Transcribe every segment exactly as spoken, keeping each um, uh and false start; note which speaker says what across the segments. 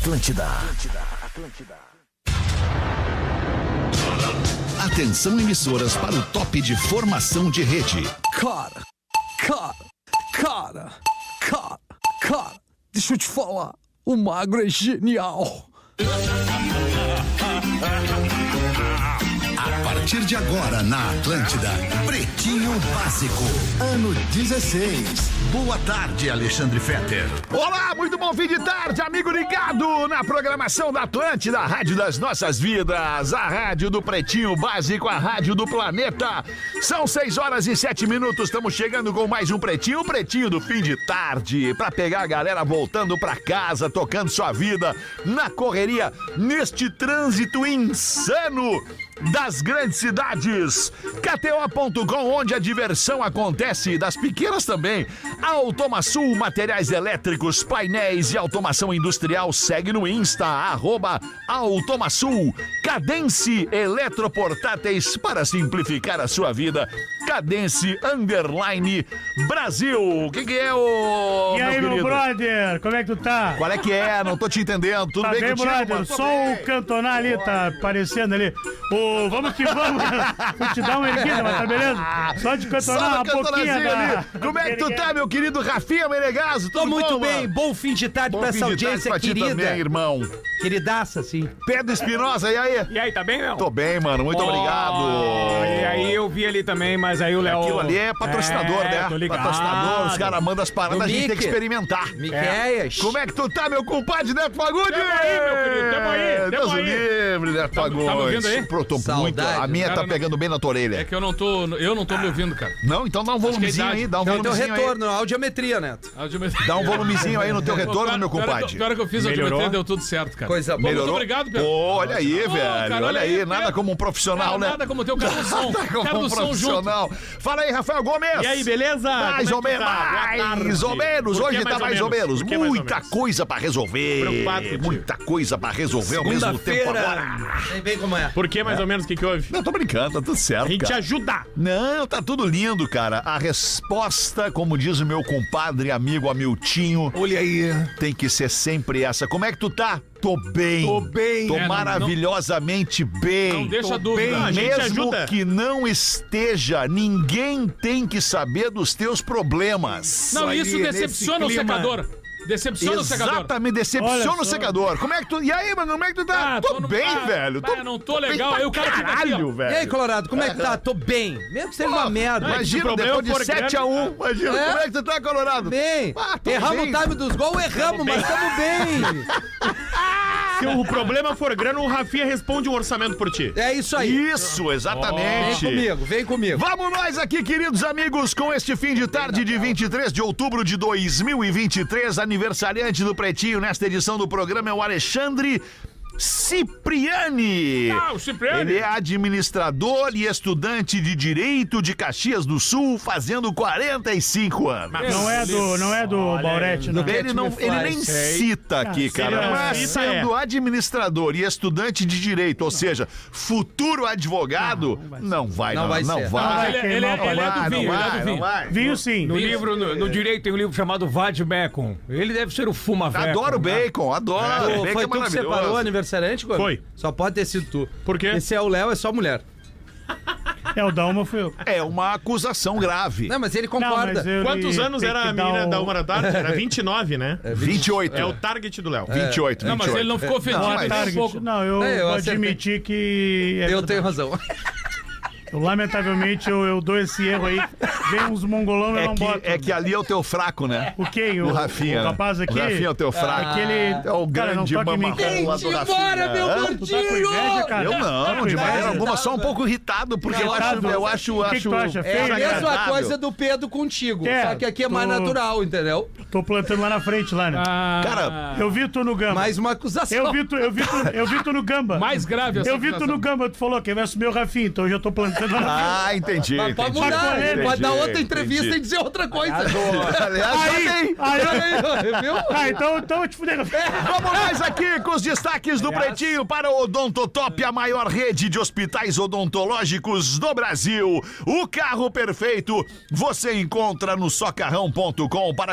Speaker 1: Atlântida. Atlântida, Atlântida. Atenção, emissoras, para o top de formação de rede.
Speaker 2: Cara, cara, cara, cara, cara, deixa eu te falar, o Magro é genial.
Speaker 1: A partir de agora na Atlântida, Pretinho Básico, ano dezesseis. Boa tarde, Alexandre Fetter.
Speaker 3: Olá, muito bom fim de tarde, amigo ligado na programação da Atlântida, a rádio das nossas vidas, a rádio do Pretinho Básico, a rádio do planeta. São seis horas e sete minutos, estamos chegando com mais um Pretinho, o Pretinho do fim de tarde, pra pegar a galera voltando pra casa, tocando sua vida na correria, neste trânsito insano das grandes cidades. K T O ponto com, onde a diversão acontece, das pequenas também. Automaçul, materiais elétricos, painéis e automação industrial. Segue no Insta, arroba Automaçul. Cadence Eletroportáteis, para simplificar a sua vida. Cadence Underline Brasil. O que que é, o
Speaker 4: E aí, meu, meu brother, como é que tu tá?
Speaker 3: Qual é que é? Não tô te entendendo. Tudo
Speaker 4: tá
Speaker 3: bem,
Speaker 4: bem,
Speaker 3: contigo,
Speaker 4: brother?
Speaker 3: mano?
Speaker 4: Só o cantonar ali tá aparecendo ali. O vamos que vamos. Vou te dar uma erguida, mas tá beleza? Só de cantonar uma pouquinha da...
Speaker 3: Como é que tu tá, meu querido Rafinha Menegaso?
Speaker 5: Tô muito bom, bem. Mano? Bom fim de tarde bom pra essa audiência
Speaker 3: pra
Speaker 5: querida.
Speaker 3: Também, irmão.
Speaker 5: Queridaça, sim.
Speaker 3: Pedro Espinosa, e aí?
Speaker 6: E aí, tá bem, meu?
Speaker 3: Tô bem, mano. Muito oh, obrigado.
Speaker 6: E aí eu vi ali também, mas aí o Léo...
Speaker 3: Aquilo ali é patrocinador,
Speaker 6: é,
Speaker 3: né?
Speaker 6: Tô ligado.
Speaker 3: Patrocinador, os caras mandam as paradas, a gente tem que experimentar.
Speaker 5: Miqueias.
Speaker 3: É. Como é que tu tá, meu compadre Neto Fagundes?
Speaker 6: Tamo aí, meu querido, tamo aí, tamo
Speaker 3: Deus
Speaker 6: aí.
Speaker 3: livre, Neto Fagundes.
Speaker 6: Tá me ouvindo aí?
Speaker 3: Pô, tô muito. A minha cara, tá pegando não... bem na tua orelha.
Speaker 6: É que eu não tô, eu não tô me ouvindo, cara.
Speaker 3: Não? Então dá um volumezinho aí, dá um
Speaker 5: não,
Speaker 3: volumezinho
Speaker 5: teu retorno, aí. Audiometria, Neto.
Speaker 6: Audiometria.
Speaker 3: Dá um volumezinho aí no teu retorno, meu compadre.
Speaker 6: Pior que eu fiz a audiometria, deu tudo certo, cara.
Speaker 5: Coisa boa.
Speaker 3: Melhorou?
Speaker 6: Muito obrigado, Pedro.
Speaker 3: Pô, olha aí, velho. Cara, olha aí, nada
Speaker 6: Pedro.
Speaker 3: como um profissional,
Speaker 6: cara,
Speaker 3: né?
Speaker 6: Nada como ter o cara do som.
Speaker 3: Nada como
Speaker 6: cara
Speaker 3: um
Speaker 6: do som
Speaker 3: profissional.
Speaker 6: junto.
Speaker 3: Fala aí, Rafael Gomes.
Speaker 6: E aí, beleza?
Speaker 3: Mais ou menos, mais ou menos. Hoje tá mais ou menos. Muita coisa pra resolver.
Speaker 6: Preocupado,
Speaker 3: Muita coisa pra resolver ao mesmo tempo agora.
Speaker 5: Sei bem como é.
Speaker 6: Por que mais ou menos? O que que houve?
Speaker 3: Não, tô brincando, tá tudo certo,
Speaker 6: A gente
Speaker 3: cara.
Speaker 6: ajuda.
Speaker 3: Não, tá tudo lindo, cara. A resposta, como diz o meu compadre e amigo Amiltinho,
Speaker 5: olha aí,
Speaker 3: tem que ser sempre essa. Como é que tu tá? Tô bem.
Speaker 5: Tô bem.
Speaker 3: Tô
Speaker 6: é,
Speaker 3: maravilhosamente
Speaker 6: não,
Speaker 3: bem.
Speaker 6: Não deixa
Speaker 3: Tô
Speaker 6: dúvida.
Speaker 3: bem.
Speaker 6: A gente
Speaker 3: Mesmo
Speaker 6: ajuda.
Speaker 3: que não esteja, ninguém tem que saber dos teus problemas.
Speaker 6: Não, isso
Speaker 5: aí,
Speaker 6: decepciona o secador. Decepciona o secador.
Speaker 3: Exatamente, decepciona o secador. Como é que tu... E aí, mano, como é que tu tá?
Speaker 6: Ah,
Speaker 3: tô,
Speaker 6: tô no-
Speaker 3: bem,
Speaker 6: ah,
Speaker 3: velho.
Speaker 6: ah, não tô legal. Aí o cara fica aqui, ó.
Speaker 3: Caralho, velho.
Speaker 5: E aí, Colorado, como é que tá? Tô bem. Mesmo que seja uma merda.
Speaker 3: Imagina,
Speaker 6: problema
Speaker 3: depois de
Speaker 6: for
Speaker 3: sete a um.
Speaker 6: grande.
Speaker 3: Imagina,
Speaker 5: É?
Speaker 3: como é que tu tá, Colorado?
Speaker 5: Bem.
Speaker 3: Ah, tô
Speaker 5: Erramos
Speaker 3: bem.
Speaker 5: o time dos gols, erramos, mas tamo bem.
Speaker 7: Se o problema for grana, o Rafinha responde um orçamento por ti.
Speaker 5: É isso aí.
Speaker 3: Isso,
Speaker 5: Vem
Speaker 3: exatamente.
Speaker 5: comigo, vem comigo.
Speaker 3: Vamos nós aqui, queridos amigos, com este fim de tarde de vinte e três de outubro de dois mil e vinte e três, aniversariante do Pretinho nesta edição do programa é o Alexandre Cipriani.
Speaker 6: Ah, o Cipriani.
Speaker 3: Ele é administrador e estudante de Direito de Caxias do Sul, fazendo quarenta e cinco anos.
Speaker 4: Não é do, não é do Baurete, não.
Speaker 3: Ele, não, ele nem cita aqui,
Speaker 4: se
Speaker 3: cara.
Speaker 4: ele não
Speaker 3: Mas
Speaker 7: cita,
Speaker 3: sendo administrador e estudante de direito, ou seja, futuro advogado, não vai, não,
Speaker 5: Não vai
Speaker 3: não
Speaker 5: ser.
Speaker 3: vai.
Speaker 4: Ah,
Speaker 6: Ele,
Speaker 4: queimar
Speaker 6: ele,
Speaker 4: o
Speaker 6: é- ele é
Speaker 3: vai,
Speaker 6: do
Speaker 3: não
Speaker 6: vinho, ele é
Speaker 3: vai,
Speaker 6: do
Speaker 3: não
Speaker 6: vinho.
Speaker 3: vai.
Speaker 4: Vinho sim.
Speaker 8: No livro, no, no direito tem um livro chamado Vad Bacon. Ele deve ser o Fumaveco.
Speaker 3: Adoro bacon, adoro.
Speaker 5: Ô,
Speaker 3: Bacon
Speaker 5: foi
Speaker 3: é
Speaker 5: tu que separou o
Speaker 3: maravilhoso.
Speaker 5: aniversariante, Gomes?
Speaker 7: Foi.
Speaker 5: Só pode ter sido tu.
Speaker 7: Por quê?
Speaker 5: Esse é o Léo, é só mulher.
Speaker 4: É, o Dalma foi eu.
Speaker 3: É uma acusação grave.
Speaker 5: Não, mas ele
Speaker 4: Não,
Speaker 5: concorda.
Speaker 4: mas ele
Speaker 7: Quantos anos
Speaker 4: tem
Speaker 7: era
Speaker 4: que
Speaker 7: a
Speaker 4: dar
Speaker 7: menina
Speaker 4: o-
Speaker 7: da uma da tarde? Era vinte e nove, né?
Speaker 3: vinte e oito.
Speaker 7: É o target do Léo.
Speaker 3: vinte e oito,
Speaker 6: Não, mas
Speaker 3: vinte e oito.
Speaker 6: ele não ficou ofendido.
Speaker 3: Não,
Speaker 6: nem
Speaker 3: mas-
Speaker 6: um pouco.
Speaker 4: Não, eu,
Speaker 5: É, eu
Speaker 4: vou
Speaker 5: acertei.
Speaker 4: admitir que... é
Speaker 5: Eu
Speaker 4: verdade.
Speaker 5: tenho razão.
Speaker 4: Eu, lamentavelmente, eu, eu dou esse erro aí. Vem uns mongolão e eu
Speaker 3: É
Speaker 4: não
Speaker 3: que,
Speaker 4: boto.
Speaker 3: é que ali é o teu fraco, né?
Speaker 4: O quem?
Speaker 3: O Rafinha.
Speaker 4: O
Speaker 3: né?
Speaker 4: rapaz aqui?
Speaker 3: O Rafinha é o teu fraco.
Speaker 4: Aquele...
Speaker 3: É o
Speaker 4: Cara, não
Speaker 3: grande
Speaker 4: toca em mim, cara.
Speaker 3: mamarrão lá do Rafinha.
Speaker 5: embora, meu
Speaker 3: Hã?
Speaker 5: gordinho!
Speaker 4: Tu tá com inveja, cara?
Speaker 3: Eu
Speaker 4: Tá
Speaker 3: não,
Speaker 4: com
Speaker 3: de
Speaker 4: inveja?
Speaker 3: maneira alguma, só um pouco irritado, porque eu acho,
Speaker 4: Irritado?
Speaker 3: eu acho,
Speaker 4: O que que
Speaker 3: acho
Speaker 4: tu acha?
Speaker 5: É
Speaker 4: Feio,
Speaker 5: a mesma
Speaker 3: desagradável.
Speaker 5: coisa do Pedro contigo.
Speaker 4: É,
Speaker 5: só que aqui é mais
Speaker 4: tu-
Speaker 5: natural, entendeu?
Speaker 4: Tô plantando lá na frente, lá, né?
Speaker 6: Ah,
Speaker 3: Cara,
Speaker 4: Eu vi tu no Gamba.
Speaker 5: Mais uma acusação.
Speaker 4: Eu vi tu, eu vi tu, eu vi tu no Gamba.
Speaker 6: mais grave essa
Speaker 4: Eu vi tu
Speaker 6: acusação.
Speaker 4: no Gamba, tu falou que vai assumir o Rafinha, então eu já tô plantando lá na frente.
Speaker 3: Ah, entendi,
Speaker 5: Mas pode
Speaker 3: entendi.
Speaker 5: mudar,
Speaker 4: entendi,
Speaker 5: pode dar outra
Speaker 3: entendi.
Speaker 5: entrevista e dizer outra coisa.
Speaker 3: Aliás,
Speaker 4: Aí,
Speaker 3: aí,
Speaker 4: aí,
Speaker 5: Aí, viu?
Speaker 4: ah, então, então eu te fuder.
Speaker 3: vamos nós aqui com os destaques do Pretinho para o Odontotop, a maior rede de hospitais odontológicos do Brasil. O carro perfeito você encontra no socarrão ponto com para comprar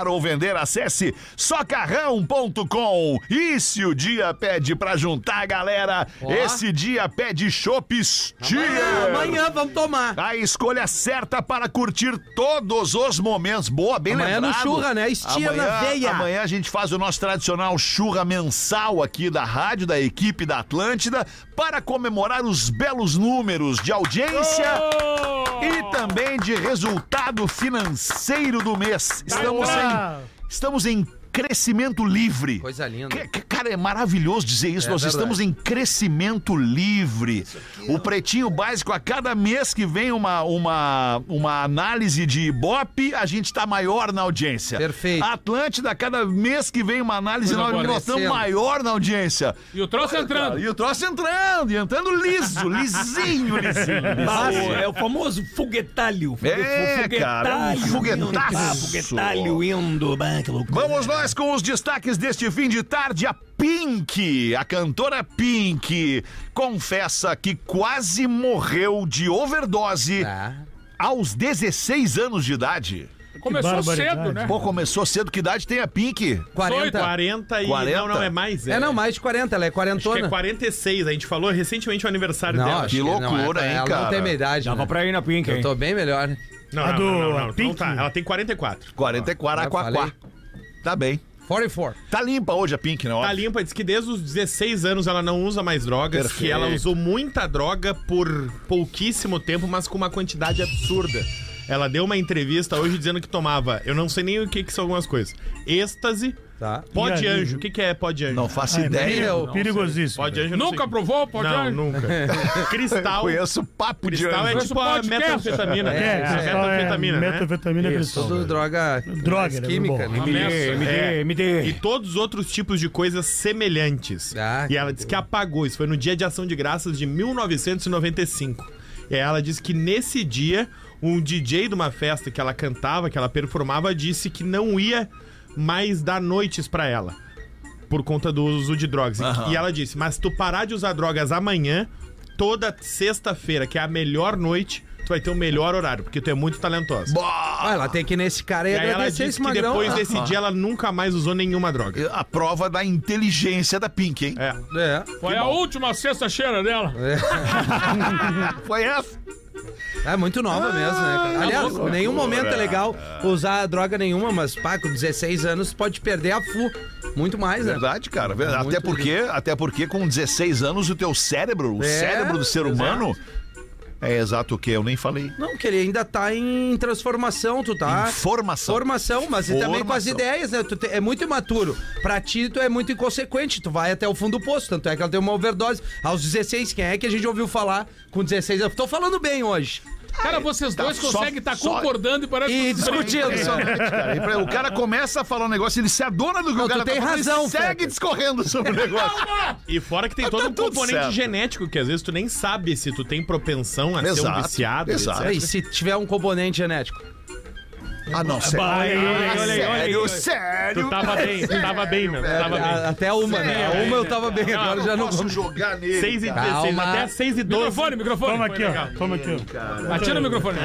Speaker 3: comprar ou vender, acesse socarrão ponto com. E se o dia pede pra juntar a galera,
Speaker 5: Ó.
Speaker 3: esse dia pede chopp Stier.
Speaker 5: Amanhã vamos tomar.
Speaker 3: A escolha certa para curtir todos os momentos. Boa, bem
Speaker 5: Amanhã
Speaker 3: lembrado.
Speaker 5: no churra, né? Stier
Speaker 3: Amanhã-
Speaker 5: na veia.
Speaker 3: Amanhã a gente faz o nosso tradicional churra mensal aqui da rádio, da equipe da Atlântida, para comemorar os belos números de audiência e também de resultado financeiro do mês. Estamos
Speaker 4: Ah,
Speaker 3: em, estamos em crescimento livre.
Speaker 5: Coisa linda.
Speaker 3: Que- que- Cara, é maravilhoso dizer isso.
Speaker 5: É
Speaker 3: Nós
Speaker 5: verdade.
Speaker 3: estamos em crescimento livre. O Pretinho Básico, a cada mês que vem uma, uma, uma análise de Ibope, a gente está maior na audiência.
Speaker 5: Perfeito.
Speaker 3: A Atlântida, a cada mês que vem uma análise,
Speaker 6: Coisa
Speaker 3: nós,
Speaker 6: boa,
Speaker 3: nós estamos
Speaker 5: descendo.
Speaker 3: maior na audiência.
Speaker 6: E o troço entrando.
Speaker 3: E o troço entrando, e entrando liso, lisinho, lisinho.
Speaker 8: Ah,
Speaker 3: lisinho.
Speaker 8: o- é o famoso foguetalho. Fogue-
Speaker 3: É, cara, é um foguetaço.
Speaker 8: Ah, foguetalho indo. Bah, que loucura.
Speaker 3: Vamos nós com os destaques deste fim de tarde. A Pink, a cantora Pink, confessa que quase morreu de overdose
Speaker 5: Ah.
Speaker 3: aos dezesseis anos de idade.
Speaker 6: Começou
Speaker 4: barbaridade.
Speaker 6: cedo, né?
Speaker 3: Pô, começou cedo. Que idade tem a Pink?
Speaker 5: quarenta.
Speaker 7: quarenta e...
Speaker 3: quarenta?
Speaker 7: Não, não, é mais.
Speaker 5: É, não, mais de quarenta. Ela é
Speaker 7: Acho que é
Speaker 5: quarentona.
Speaker 7: quarenta e seis. A gente falou recentemente o aniversário
Speaker 5: Não,
Speaker 7: dela.
Speaker 5: acho
Speaker 3: Que
Speaker 5: não,
Speaker 3: loucura,
Speaker 5: ela,
Speaker 3: hein,
Speaker 5: ela
Speaker 3: cara?
Speaker 5: não tem minha idade.
Speaker 8: Dava
Speaker 5: né?
Speaker 8: pra ir na Pink, hein?
Speaker 5: Eu tô bem melhor, né?
Speaker 7: Não,
Speaker 4: A
Speaker 7: não,
Speaker 4: do-
Speaker 7: não, não,
Speaker 4: a
Speaker 7: não, não
Speaker 4: Pink?
Speaker 7: tá. Ela tem quarenta e quatro.
Speaker 3: quarenta e quatro,
Speaker 5: Ah,
Speaker 3: aquaquá.
Speaker 5: falei.
Speaker 3: Tá bem.
Speaker 5: quarenta e quatro.
Speaker 3: Tá limpa hoje a Pink, né?
Speaker 7: Tá
Speaker 3: Óbvio.
Speaker 7: limpa, diz que desde os dezesseis anos ela não usa mais drogas,
Speaker 3: Perfeito.
Speaker 7: que ela usou muita droga por pouquíssimo tempo, mas com uma quantidade absurda. Ela deu uma entrevista hoje dizendo que tomava, eu não sei nem o que, que são algumas coisas, êxtase,
Speaker 5: Tá.
Speaker 7: pó de
Speaker 4: E aí?
Speaker 7: anjo. O que, que é pó de anjo?
Speaker 3: Não faço
Speaker 4: Ah, é
Speaker 3: ideia.
Speaker 4: perigo- perigosíssimo.
Speaker 7: Pó de anjo eu não
Speaker 6: Nunca
Speaker 7: sei.
Speaker 6: provou? Pode
Speaker 7: Não, nunca. Cristal.
Speaker 3: Conheço papo de
Speaker 7: Cristal é
Speaker 3: anjo.
Speaker 7: tipo a
Speaker 6: podcast.
Speaker 7: metanfetamina.
Speaker 5: É,
Speaker 7: né?
Speaker 4: É,
Speaker 7: A
Speaker 4: cristal é
Speaker 7: metanfetamina, né?
Speaker 4: metanfetamina
Speaker 5: Isso,
Speaker 4: cristal.
Speaker 5: tudo droga,
Speaker 4: Droga, né?
Speaker 5: química.
Speaker 4: Bom.
Speaker 5: né?
Speaker 6: Uma messa.
Speaker 8: M D,
Speaker 7: É.
Speaker 8: M
Speaker 7: E
Speaker 8: D.
Speaker 7: todos os outros tipos de coisas semelhantes.
Speaker 5: Ah,
Speaker 7: e ela disse que apagou. Isso foi no dia de ação de graças de mil novecentos e noventa e cinco. E aí ela disse que nesse dia, um D J de uma festa que ela cantava, que ela performava, disse que não ia mais dar noites pra ela. Por conta do uso de drogas. E- E ela disse, mas se tu parar de usar drogas amanhã, toda sexta-feira, que é a melhor noite, tu vai ter o melhor horário, porque tu é muito talentosa.
Speaker 5: Ah, ela tem que ir nesse cara e,
Speaker 7: E aí ela
Speaker 5: agradecer
Speaker 7: disse
Speaker 5: esse
Speaker 7: que
Speaker 5: magrão.
Speaker 7: depois desse dia ela nunca mais usou nenhuma droga.
Speaker 3: A prova da inteligência da Pink, hein?
Speaker 7: É.
Speaker 5: É.
Speaker 6: Foi a última sexta-feira dela.
Speaker 3: Foi essa.
Speaker 5: É muito nova mesmo, né, cara? Aliás, em nenhum momento é legal usar droga nenhuma, mas, pá, com dezesseis anos pode perder a fu. Muito mais, né?
Speaker 3: Verdade, cara. Verdade.
Speaker 5: Muito
Speaker 3: Até porque, até porque com dezesseis anos o teu cérebro, o
Speaker 5: É,
Speaker 3: cérebro do ser humano é exato o que eu nem falei.
Speaker 5: Não, que ele ainda tá em transformação, tu tá...
Speaker 3: Informação.
Speaker 5: Formação, mas e também com as
Speaker 3: Formação.
Speaker 5: ideias, né? Tu te- é muito imaturo. Pra ti, tu é muito inconsequente. Tu vai até o fundo do poço. Tanto é que ela tem uma overdose. Aos dezesseis, quem é que a gente ouviu falar com dezesseis anos? Tô falando bem hoje.
Speaker 6: Cara, vocês
Speaker 3: tá
Speaker 6: dois
Speaker 3: só-
Speaker 6: conseguem estar
Speaker 3: só-
Speaker 6: concordando e parece
Speaker 5: E
Speaker 6: que vocês
Speaker 5: discutindo.
Speaker 3: Impressionante, cara. Impre- O cara começa a falar um negócio, ele se adona do que
Speaker 5: Não,
Speaker 3: o cara
Speaker 5: tu tem
Speaker 3: tá falando,
Speaker 5: razão,
Speaker 3: ele segue
Speaker 5: Fetter.
Speaker 3: discorrendo sobre o negócio.
Speaker 7: E fora que tem
Speaker 3: Mas
Speaker 7: todo
Speaker 3: tá
Speaker 7: um
Speaker 3: tudo
Speaker 7: componente
Speaker 3: certo.
Speaker 7: genético, que às vezes tu nem sabe se tu tem propensão a ser um
Speaker 3: Exato,
Speaker 7: viciado.
Speaker 3: exato.
Speaker 7: etcétera.
Speaker 5: E se tiver um componente genético?
Speaker 3: Ah, não, sério.
Speaker 7: Olha aí, olha aí, olha aí, olha aí.
Speaker 3: Sério, sério.
Speaker 7: Tu tava bem, tu tava bem, meu. Tu tava
Speaker 5: A-
Speaker 7: bem.
Speaker 5: Até uma, né? A uma eu tava bem, agora já não
Speaker 3: posso
Speaker 5: vou.
Speaker 3: jogar nele.
Speaker 7: seis e
Speaker 3: cara.
Speaker 7: dezesseis,
Speaker 5: Calma.
Speaker 7: até seis e doze.
Speaker 6: Microfone, microfone.
Speaker 4: Toma
Speaker 6: Foi
Speaker 4: aqui,
Speaker 6: legal.
Speaker 4: ó. Toma aqui, ó.
Speaker 6: Atira o microfone.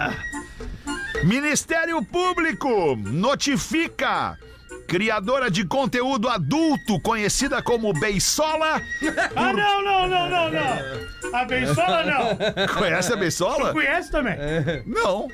Speaker 3: Ministério Público notifica criadora de conteúdo adulto conhecida como Beisola.
Speaker 4: Ah, não, não, não, não, não. A Bensola, não.
Speaker 3: Conhece a Beisola?
Speaker 4: Conhece também.
Speaker 3: Não.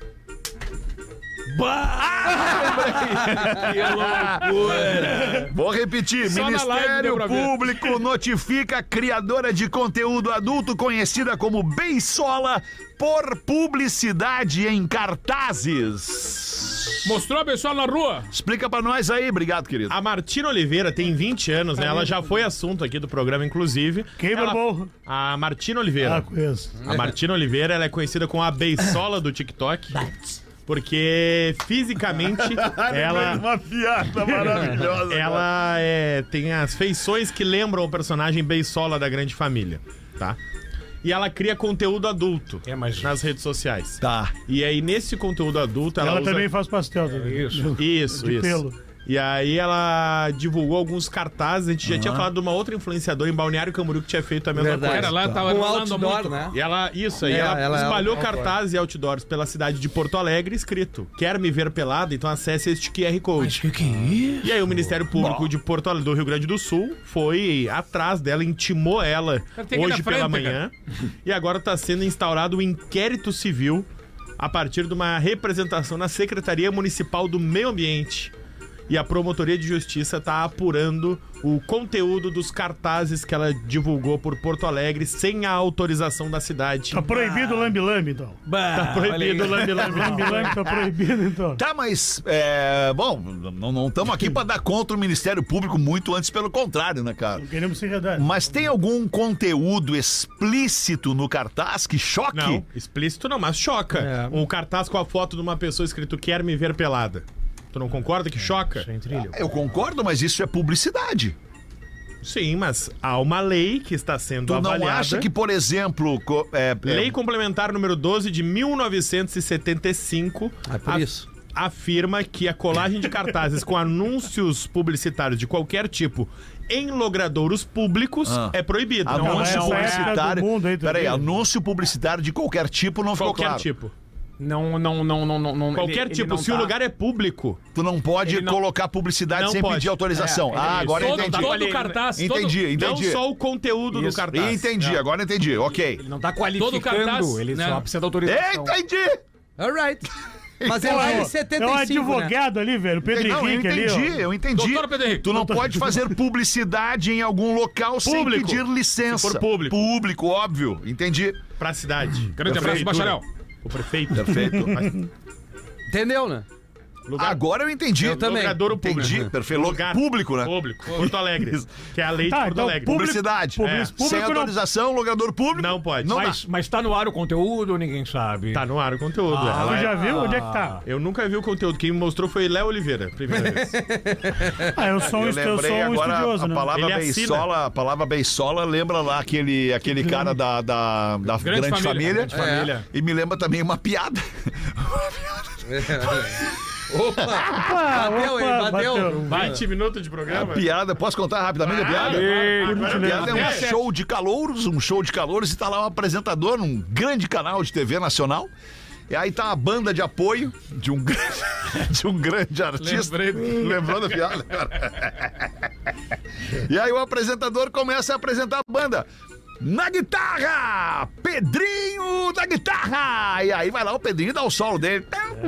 Speaker 6: Que loucura.
Speaker 3: Vou repetir.
Speaker 6: Só na live
Speaker 3: Ministério
Speaker 6: deu pra ver.
Speaker 3: Público notifica criadora de conteúdo adulto conhecida como Beisola por publicidade em cartazes.
Speaker 6: Mostrou a pessoa na rua.
Speaker 3: Explica pra nós aí, obrigado, querido.
Speaker 7: A Martina Oliveira tem vinte anos, né? Ela já foi assunto aqui do programa, inclusive.
Speaker 4: Quem
Speaker 7: Ela-
Speaker 4: barbou?
Speaker 7: A Martina Oliveira.
Speaker 4: Ah, conheço.
Speaker 7: A Martina Oliveira, ela é conhecida como a Beisola do TikTok. Porque fisicamente ela,
Speaker 3: Uma piada maravilhosa.
Speaker 7: ela é, tem as feições que lembram o personagem Beisola da Grande Família, tá? E ela cria conteúdo adulto
Speaker 8: É, mas-
Speaker 7: nas redes sociais.
Speaker 3: Tá.
Speaker 7: E aí, nesse conteúdo adulto, ela,
Speaker 4: Ela
Speaker 7: usa...
Speaker 4: também faz pastel também.
Speaker 8: Isso.
Speaker 7: Isso,
Speaker 4: De
Speaker 7: isso.
Speaker 4: pelo.
Speaker 7: E aí ela divulgou alguns cartazes. A gente já uhum. tinha falado de uma outra influenciadora em Balneário Camboriú que tinha feito a mesma
Speaker 5: Verdade.
Speaker 7: coisa.
Speaker 6: Era lá, tava
Speaker 5: Com
Speaker 6: rolando
Speaker 5: outdoor,
Speaker 6: muito.
Speaker 5: né?
Speaker 7: E ela, isso aí,
Speaker 5: É,
Speaker 7: ela,
Speaker 5: ela
Speaker 7: espalhou
Speaker 5: é um
Speaker 7: cartazes e outdoors pela cidade de Porto Alegre, escrito: quer me ver pelado? Então acesse este Q R Code.
Speaker 8: Que que é isso?
Speaker 7: E aí o Ministério Público Bom. de Porto Alegre, do Rio Grande do Sul, foi atrás dela, intimou ela hoje
Speaker 6: frente,
Speaker 7: pela manhã. E agora está sendo instaurado um inquérito civil a partir de uma representação na Secretaria Municipal do Meio Ambiente. E a Promotoria de Justiça está apurando o conteúdo dos cartazes que ela divulgou por Porto Alegre sem a autorização da cidade.
Speaker 4: Tá proibido o lambi-lambi, então.
Speaker 7: Bah, tá proibido o lambi-lambi.
Speaker 4: Lambi-lambi tá proibido, então.
Speaker 3: Tá, mas, é, bom, não estamos aqui para dar contra o Ministério Público, muito antes pelo contrário, né, cara?
Speaker 4: Não queremos ser redar.
Speaker 3: Mas tem algum conteúdo explícito no cartaz que choque?
Speaker 7: Não, explícito não, mas choca.
Speaker 5: É.
Speaker 7: Um cartaz com a foto de uma pessoa escrito quer me ver pelada. Tu não concorda que choca?
Speaker 3: Eu concordo, mas isso é publicidade.
Speaker 7: Sim, mas há uma lei que está sendo
Speaker 3: Tu
Speaker 7: avaliada.
Speaker 3: não acha que, por exemplo... co- É, é,
Speaker 7: Lei Complementar número doze de mil novecentos e setenta e cinco
Speaker 5: É por
Speaker 7: af-
Speaker 5: isso.
Speaker 7: afirma que a colagem de cartazes com anúncios publicitários de qualquer tipo em logradouros públicos
Speaker 3: Ah.
Speaker 7: é proibido.
Speaker 3: anúncio
Speaker 4: Não, essa época
Speaker 3: publicitário...
Speaker 4: do mundo aí também.
Speaker 3: Peraí, anúncio publicitário de qualquer tipo não ficou
Speaker 7: qualquer
Speaker 3: claro.
Speaker 7: tipo.
Speaker 8: Não, não, não, não, não. não
Speaker 7: Qualquer
Speaker 8: ele-
Speaker 7: tipo.
Speaker 8: ele não
Speaker 7: Se
Speaker 8: tá-
Speaker 7: o lugar é público,
Speaker 3: Tu não pode
Speaker 8: Ele não-
Speaker 3: colocar publicidade
Speaker 7: Não
Speaker 3: sem
Speaker 7: pode.
Speaker 3: pedir autorização.
Speaker 8: É,
Speaker 3: ah,
Speaker 8: ele-
Speaker 3: agora
Speaker 6: Todo,
Speaker 3: entendi.
Speaker 6: todo cartaz,
Speaker 3: Entendi,
Speaker 6: todo,
Speaker 3: entendi.
Speaker 7: não só o conteúdo do
Speaker 8: Isso.
Speaker 7: cartaz.
Speaker 3: Entendi, agora entendi. Ok.
Speaker 8: Ele não tá qualificando,
Speaker 6: cartaz,
Speaker 8: ele
Speaker 6: né?
Speaker 8: só precisa da autorização.
Speaker 3: Entendi!
Speaker 5: Alright. Mas é
Speaker 4: Pô,
Speaker 5: lá
Speaker 4: é
Speaker 5: em
Speaker 4: um-
Speaker 5: setenta
Speaker 4: É um
Speaker 5: e cinco, né?
Speaker 4: advogado ali, velho. O Pedro
Speaker 3: Não, eu
Speaker 4: Henrique ali,
Speaker 3: entendi,
Speaker 4: ó.
Speaker 3: eu entendi.
Speaker 6: Doutor Pedro Henrique.
Speaker 3: Tu não pode fazer publicidade em algum local
Speaker 7: Público.
Speaker 3: sem pedir licença.
Speaker 7: Se for público.
Speaker 3: Público, óbvio. Entendi.
Speaker 7: Pra cidade.
Speaker 6: Grande
Speaker 7: Pra
Speaker 6: abraço,
Speaker 7: prefeitura.
Speaker 6: bacharel.
Speaker 7: O prefeito.
Speaker 3: Perfeito.
Speaker 7: Mas
Speaker 5: Entendeu, né?
Speaker 7: lugar
Speaker 3: Agora eu entendi.
Speaker 5: Eu também.
Speaker 7: Logradouro público.
Speaker 3: Entendi. Perfeito.
Speaker 7: Lugar
Speaker 3: Público, né?
Speaker 7: Público. Porto Alegre. Que é a lei de
Speaker 4: Tá,
Speaker 7: Porto
Speaker 4: então,
Speaker 7: Alegre.
Speaker 4: público-
Speaker 3: Publicidade.
Speaker 4: Public-
Speaker 3: É.
Speaker 4: público
Speaker 3: Sem
Speaker 4: não-
Speaker 3: autorização, logrador público.
Speaker 7: Não pode.
Speaker 3: Não
Speaker 8: Mas, mas tá no ar o conteúdo, ninguém sabe.
Speaker 7: Tá no ar o conteúdo.
Speaker 8: Ah,
Speaker 7: Ela
Speaker 4: Tu
Speaker 7: é-
Speaker 4: já viu? Onde é que tá?
Speaker 7: Eu nunca vi o conteúdo. Quem me mostrou foi Léo Oliveira, primeira vez.
Speaker 4: Ah, eu sou um,
Speaker 3: Eu
Speaker 4: eu sou
Speaker 3: lembrei
Speaker 4: um
Speaker 3: agora
Speaker 4: estudioso,
Speaker 3: a
Speaker 4: né?
Speaker 3: palavra
Speaker 7: Ele assina.
Speaker 3: beisola, a palavra beisola lembra lá aquele, aquele cara da, da, da grande,
Speaker 6: Grande
Speaker 3: família,
Speaker 6: Família.
Speaker 7: Grande família.
Speaker 3: e me lembra também uma piada.
Speaker 5: Opa!
Speaker 4: Opa,
Speaker 5: Bateu, hein?
Speaker 4: opa,
Speaker 5: Bateu.
Speaker 7: vinte minutos de programa?
Speaker 3: Piada, posso contar rapidamente a piada?
Speaker 7: Agora
Speaker 3: A piada é um
Speaker 6: Até às
Speaker 3: show de calouros, um show de calouros, e tá lá um apresentador num grande canal de T V nacional. E aí tá a banda de apoio de um grande, de um grande artista.
Speaker 6: Lembrei do-
Speaker 3: Lembrou da piada? E aí o apresentador começa a apresentar a banda. Na guitarra, Pedrinho da guitarra. E aí vai lá o Pedrinho dá o solo dele.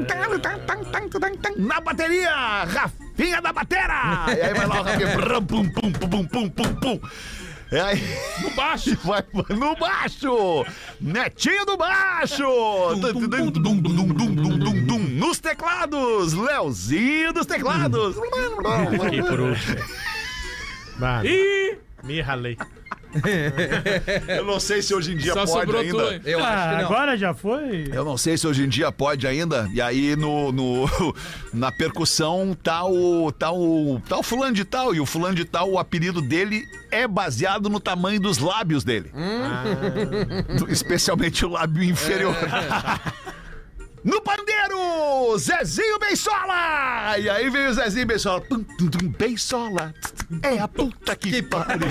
Speaker 3: Na bateria, Rafinha da batera. E aí vai lá o Rafinha. Pum, pum, pum, pum, pum, pum, pum. E aí
Speaker 6: No baixo.
Speaker 3: vai no baixo. Netinho do baixo. Dum, dum, dum, dum, dum, dum, dum, dum. Nos teclados, Leozinho dos teclados.
Speaker 7: Fiquei por último. Bah,
Speaker 6: Ih,
Speaker 7: me ralei.
Speaker 3: Eu não sei se hoje em dia
Speaker 6: só
Speaker 3: pode
Speaker 6: sobrou tu,
Speaker 3: ainda.
Speaker 6: hein?
Speaker 5: Eu acho
Speaker 4: Ah,
Speaker 5: que não.
Speaker 4: agora já foi.
Speaker 3: Eu não sei se hoje em dia pode ainda. E aí no, no na percussão tá o tá o tá o fulano de tal, e o fulano de tal, o apelido dele é baseado no tamanho dos lábios dele. Do- Especialmente o lábio inferior. No pandeiro, Zezinho Beisola! E aí veio o Zezinho Beisola. Pum, tum, tum, Beisola, é a puta que pariu.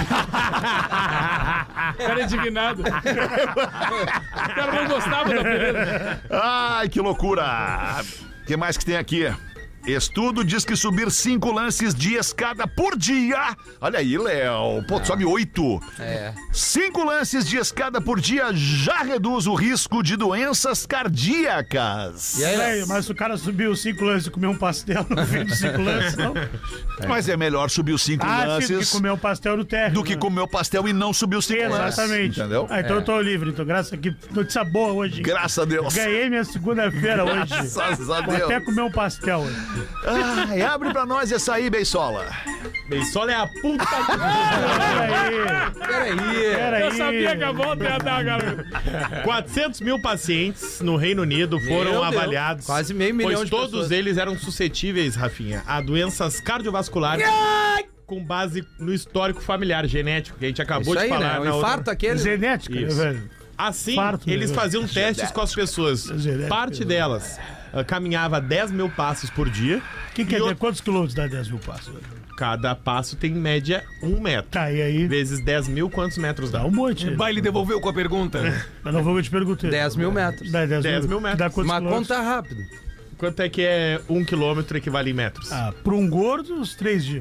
Speaker 6: o cara é indignado. O cara não gostava da beleza.
Speaker 3: Ai, que loucura! O que mais que tem aqui? Estudo diz que subir cinco lances de escada por dia. Olha aí, Léo. Pô, tu sobe oito.
Speaker 5: É.
Speaker 3: Cinco lances de escada por dia já reduz o risco de doenças cardíacas.
Speaker 5: E aí,
Speaker 4: Velho, mas se o cara subiu cinco lances e comer um pastel no fim dos cinco lances, não.
Speaker 3: Mas é melhor subir os cinco
Speaker 4: Ah, sim, do
Speaker 3: lances
Speaker 4: que comer um pastel no térreo.
Speaker 3: do que
Speaker 4: né?
Speaker 3: comer o pastel e não subir os cinco lances.
Speaker 4: Exatamente.
Speaker 3: Entendeu?
Speaker 4: Ah, então eu tô livre, então. Graças a Deus. Notícia boa hoje.
Speaker 3: Graças a Deus.
Speaker 4: Ganhei minha segunda-feira hoje.
Speaker 3: Graças a
Speaker 4: Vou
Speaker 3: Deus.
Speaker 4: até comer um pastel hoje.
Speaker 3: Ai, abre pra nós essa aí, Beisola.
Speaker 7: Beisola é a puta que...
Speaker 4: Peraí,
Speaker 5: Peraí.
Speaker 4: peraí.
Speaker 6: Eu sabia que a volta ia dar, galera.
Speaker 7: quatrocentos mil pacientes no Reino Unido foram
Speaker 5: Meu Deus.
Speaker 7: avaliados.
Speaker 5: Quase meio milhão
Speaker 7: pois
Speaker 5: de
Speaker 7: todos
Speaker 5: pessoas.
Speaker 7: eles eram suscetíveis, Rafinha, a doenças cardiovasculares com base no histórico familiar genético que a gente acabou
Speaker 5: Isso
Speaker 7: de
Speaker 5: aí,
Speaker 7: falar
Speaker 5: né?
Speaker 7: na
Speaker 5: O
Speaker 7: outra.
Speaker 5: infarto aquele.
Speaker 4: Genética, né,
Speaker 7: Isso.
Speaker 4: velho?
Speaker 7: Assim,
Speaker 4: Farto,
Speaker 7: eles
Speaker 4: né?
Speaker 7: faziam testes com as pessoas.
Speaker 4: Genética.
Speaker 7: Parte delas uh, caminhava dez mil passos por dia.
Speaker 4: Quem quer
Speaker 7: E
Speaker 4: dizer
Speaker 7: o-
Speaker 4: quantos quilômetros dá dez mil passos?
Speaker 7: Cada passo tem em média um metro.
Speaker 4: Tá, e aí?
Speaker 7: Vezes dez mil, quantos metros dá?
Speaker 4: Dá um monte.
Speaker 8: Vai, ele devolveu com a pergunta.
Speaker 4: Mas não vou que eu te perguntar.
Speaker 5: dez mil metros.
Speaker 4: Dá dez,
Speaker 7: dez mil metros.
Speaker 4: Dá quantos
Speaker 5: Uma
Speaker 4: quilômetros?
Speaker 5: conta rápida.
Speaker 7: Quanto é que é um quilômetro equivale em metros?
Speaker 4: Ah, pra um gordo, uns três dias.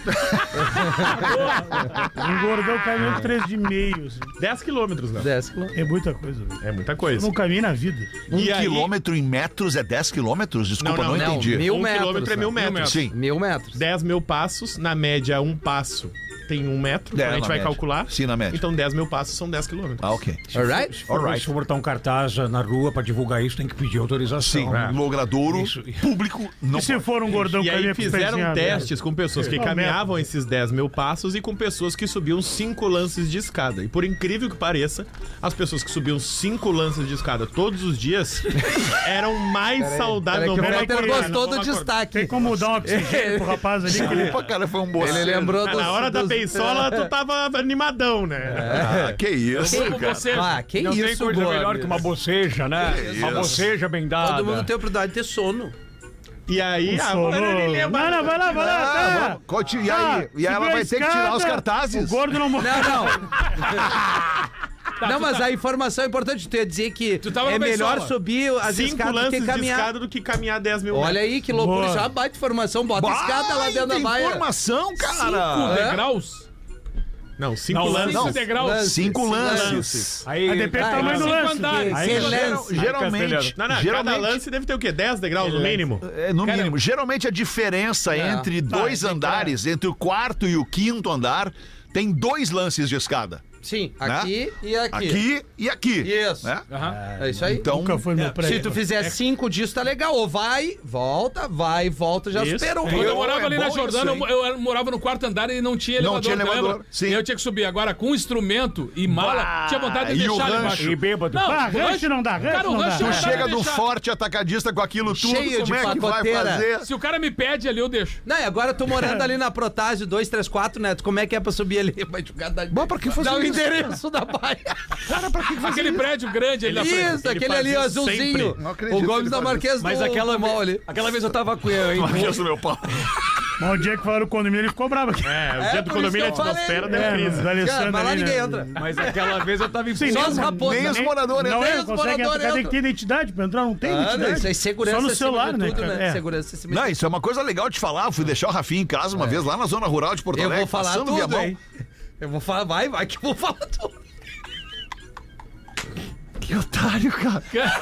Speaker 4: Um gordão caminhando três de meio. Assim.
Speaker 7: dez quilômetros, né?
Speaker 5: dez quilômetros.
Speaker 4: É muita coisa. velho.
Speaker 7: É muita
Speaker 4: Eu
Speaker 7: coisa.
Speaker 4: não caminho na vida.
Speaker 3: Um
Speaker 7: E aí-
Speaker 3: quilômetro em metros é dez quilômetros? Desculpa,
Speaker 7: Não,
Speaker 3: não,
Speaker 7: não,
Speaker 5: não,
Speaker 3: entendi.
Speaker 5: mil
Speaker 7: um
Speaker 5: metros,
Speaker 7: quilômetro é
Speaker 5: né?
Speaker 7: mil
Speaker 5: Mil
Speaker 7: metros.
Speaker 3: Sim.
Speaker 5: Mil metros.
Speaker 7: dez mil passos, na média, um passo tem um metro.
Speaker 3: É,
Speaker 7: a gente
Speaker 3: na
Speaker 7: vai
Speaker 3: média.
Speaker 7: calcular.
Speaker 3: Sim, na média.
Speaker 7: Então dez mil passos são dez quilômetros.
Speaker 3: Ah, ok.
Speaker 5: Alright?
Speaker 8: Alright. Se for botar um cartaz na rua pra divulgar isso, tem que pedir autorização.
Speaker 3: Sim,
Speaker 8: né?
Speaker 3: logradouro
Speaker 8: Isso.
Speaker 3: público não
Speaker 4: E se for um gordão
Speaker 7: E aí
Speaker 4: caminha com os
Speaker 7: fizeram
Speaker 4: pezinhos abertos?
Speaker 7: testes com pessoas que
Speaker 4: Não,
Speaker 7: caminhavam esses dez mil passos e com pessoas que subiam cinco lances de escada. E por incrível que pareça, as pessoas que subiam cinco lances de escada todos os dias eram mais saudáveis.
Speaker 5: Peraí que o
Speaker 7: Não,
Speaker 4: Peraí
Speaker 5: Peter
Speaker 4: que-
Speaker 5: gostou
Speaker 7: não,
Speaker 5: do
Speaker 7: vamos acordar.
Speaker 5: destaque.
Speaker 4: Tem como dar um oxigênio pro rapaz ali? Que ele...
Speaker 3: Opa, cara, foi um boa.
Speaker 5: Ele lembrou dos...
Speaker 7: Na hora da
Speaker 5: dos-
Speaker 7: beisola, tu tava animadão, né?
Speaker 3: Ah, que isso,
Speaker 6: Como
Speaker 3: cara.
Speaker 6: você.
Speaker 5: Ah, que
Speaker 8: Não tem
Speaker 5: isso,
Speaker 8: coisa
Speaker 5: Bob.
Speaker 8: melhor que uma boceja, né? Uma
Speaker 3: isso.
Speaker 8: boceja bem dada.
Speaker 5: Todo mundo tem a oportunidade de ter sono.
Speaker 7: E aí, a
Speaker 4: Sono.
Speaker 7: ele lembra-
Speaker 4: Não, não, vai lá, vai lá.
Speaker 3: Ah,
Speaker 4: tá.
Speaker 3: vamos- conti- E
Speaker 4: Ah,
Speaker 3: aí? E ela
Speaker 4: subiu a
Speaker 3: vai ter que tirar os
Speaker 4: escada,
Speaker 3: cartazes?
Speaker 4: O gordo não morreu.
Speaker 5: Não, não. Não, mas a informação é importante. Tu ia dizer que
Speaker 6: tava
Speaker 5: é
Speaker 6: na
Speaker 5: melhor
Speaker 6: beisola.
Speaker 5: subir as
Speaker 7: Cinco
Speaker 5: escadas do
Speaker 7: lances
Speaker 5: que
Speaker 7: de
Speaker 5: caminhar.
Speaker 7: escada do que caminhar dez mil
Speaker 5: Olha
Speaker 7: metros.
Speaker 5: aí, que loucura.
Speaker 4: Boa.
Speaker 5: Isso é uma baita informação. Bota a escada lá dentro da
Speaker 3: tem
Speaker 5: baia.
Speaker 3: informação,
Speaker 6: Cinco
Speaker 3: cara.
Speaker 5: É?
Speaker 6: degraus.
Speaker 7: Não, cinco
Speaker 8: Não,
Speaker 7: lances.
Speaker 6: Cinco degraus.
Speaker 5: Lances.
Speaker 3: Cinco lances.
Speaker 5: Lances.
Speaker 8: Aí,
Speaker 4: Ah, depende do
Speaker 5: Ah,
Speaker 4: tamanho do
Speaker 6: cinco
Speaker 4: lance.
Speaker 6: andares.
Speaker 4: Aí,
Speaker 5: Que
Speaker 4: geral-
Speaker 5: lance.
Speaker 3: Geralmente,
Speaker 7: Não, não,
Speaker 3: geralmente
Speaker 7: cada lance deve ter o quê? dez degraus no mínimo?
Speaker 3: é, no mínimo. Geralmente a diferença
Speaker 5: É.
Speaker 3: entre dois
Speaker 4: tem que-
Speaker 3: andares, entre o quarto e o quinto andar, tem dois lances de escada.
Speaker 5: Sim, aqui e aqui.
Speaker 3: Aqui e aqui.
Speaker 5: Isso.
Speaker 3: Né?
Speaker 5: É isso aí.
Speaker 3: Então,
Speaker 4: Nunca foi meu prédio.
Speaker 5: Se tu fizer cinco dias, tá legal. Ou vai, volta, vai, volta, já
Speaker 7: Isso.
Speaker 5: superou.
Speaker 6: Quando eu
Speaker 3: Eu-
Speaker 6: morava
Speaker 3: é
Speaker 6: ali na
Speaker 3: bom
Speaker 6: Jordana,
Speaker 3: isso,
Speaker 6: eu, eu morava no quarto andar e não tinha
Speaker 3: Não
Speaker 6: elevador.
Speaker 3: tinha
Speaker 6: tu
Speaker 3: elevador,
Speaker 6: lembra?
Speaker 3: sim.
Speaker 6: E eu tinha que subir. Agora, com instrumento e mala,
Speaker 3: Bah,
Speaker 6: tinha vontade de
Speaker 3: e o
Speaker 6: deixar ali
Speaker 3: rancho?
Speaker 6: embaixo.
Speaker 8: E bêbado.
Speaker 6: Não,
Speaker 4: Ah,
Speaker 6: o
Speaker 4: rancho não dá, rancho
Speaker 6: Cara, o
Speaker 4: não dá.
Speaker 6: rancho
Speaker 3: tu
Speaker 6: não dá
Speaker 3: chega
Speaker 6: pra
Speaker 3: do
Speaker 6: deixar.
Speaker 3: forte atacadista com aquilo tudo,
Speaker 5: Cheio de
Speaker 3: como é que vai
Speaker 5: pacoteira.
Speaker 3: fazer?
Speaker 6: Se o cara me pede ali, eu deixo.
Speaker 5: Não, e agora eu tô morando ali na Protásio dois três quatro, Neto. Como é que é pra subir ali? Vai jogar da...
Speaker 3: Bom, pra que fazer
Speaker 5: Dá o
Speaker 3: isso?
Speaker 5: endereço da baia.
Speaker 3: Cara, pra que fazer
Speaker 6: Aquele
Speaker 3: isso?
Speaker 6: prédio grande ali na frente.
Speaker 5: Isso, aquele ali
Speaker 7: fazia
Speaker 5: azulzinho.
Speaker 7: sempre.
Speaker 3: Não acredito
Speaker 5: O
Speaker 3: que
Speaker 5: Gomes
Speaker 3: ele
Speaker 5: da
Speaker 3: faz
Speaker 5: Marquesa
Speaker 8: Mas
Speaker 5: do,
Speaker 8: aquela,
Speaker 5: do mal ali.
Speaker 8: aquela vez eu tava com ele.
Speaker 3: Marquês do meu pau.
Speaker 4: Mas o dia que foi no condomínio, ele ficou bravo aqui.
Speaker 7: É, o
Speaker 5: É,
Speaker 7: dia do
Speaker 5: por isso
Speaker 7: condomínio, a
Speaker 5: que eu falei.
Speaker 7: atmosfera
Speaker 4: É,
Speaker 7: deu crise.
Speaker 4: do
Speaker 5: Cara,
Speaker 4: Alessandro
Speaker 5: mas lá
Speaker 4: ali,
Speaker 5: ninguém
Speaker 4: né?
Speaker 5: entra.
Speaker 8: Mas aquela vez eu tava em
Speaker 4: Sim,
Speaker 5: Só
Speaker 4: nem
Speaker 5: os
Speaker 4: os-
Speaker 5: raposas.
Speaker 3: Nem os
Speaker 5: né?
Speaker 3: moradores
Speaker 4: Não
Speaker 3: entram.
Speaker 4: é,
Speaker 5: os
Speaker 4: consegue entrar,
Speaker 5: moradores
Speaker 4: tem que ter
Speaker 5: entram.
Speaker 4: identidade pra entrar, não tem
Speaker 5: Ah,
Speaker 4: identidade.
Speaker 5: isso aí, segurança
Speaker 4: Só no
Speaker 5: acima
Speaker 4: celular,
Speaker 5: de
Speaker 4: né,
Speaker 5: tudo,
Speaker 4: cara?
Speaker 5: né?
Speaker 4: É.
Speaker 5: Segurança acima de
Speaker 3: Não, isso é uma coisa legal de falar. Eu fui deixar o Rafinha em casa uma vez lá na zona rural de Porto
Speaker 5: Eu
Speaker 3: Alegre.
Speaker 5: vou falar
Speaker 3: passando
Speaker 5: tudo,
Speaker 3: Viamão.
Speaker 5: hein? Eu vou falar, vai, vai que eu vou falar tudo.
Speaker 3: Que otário, cara.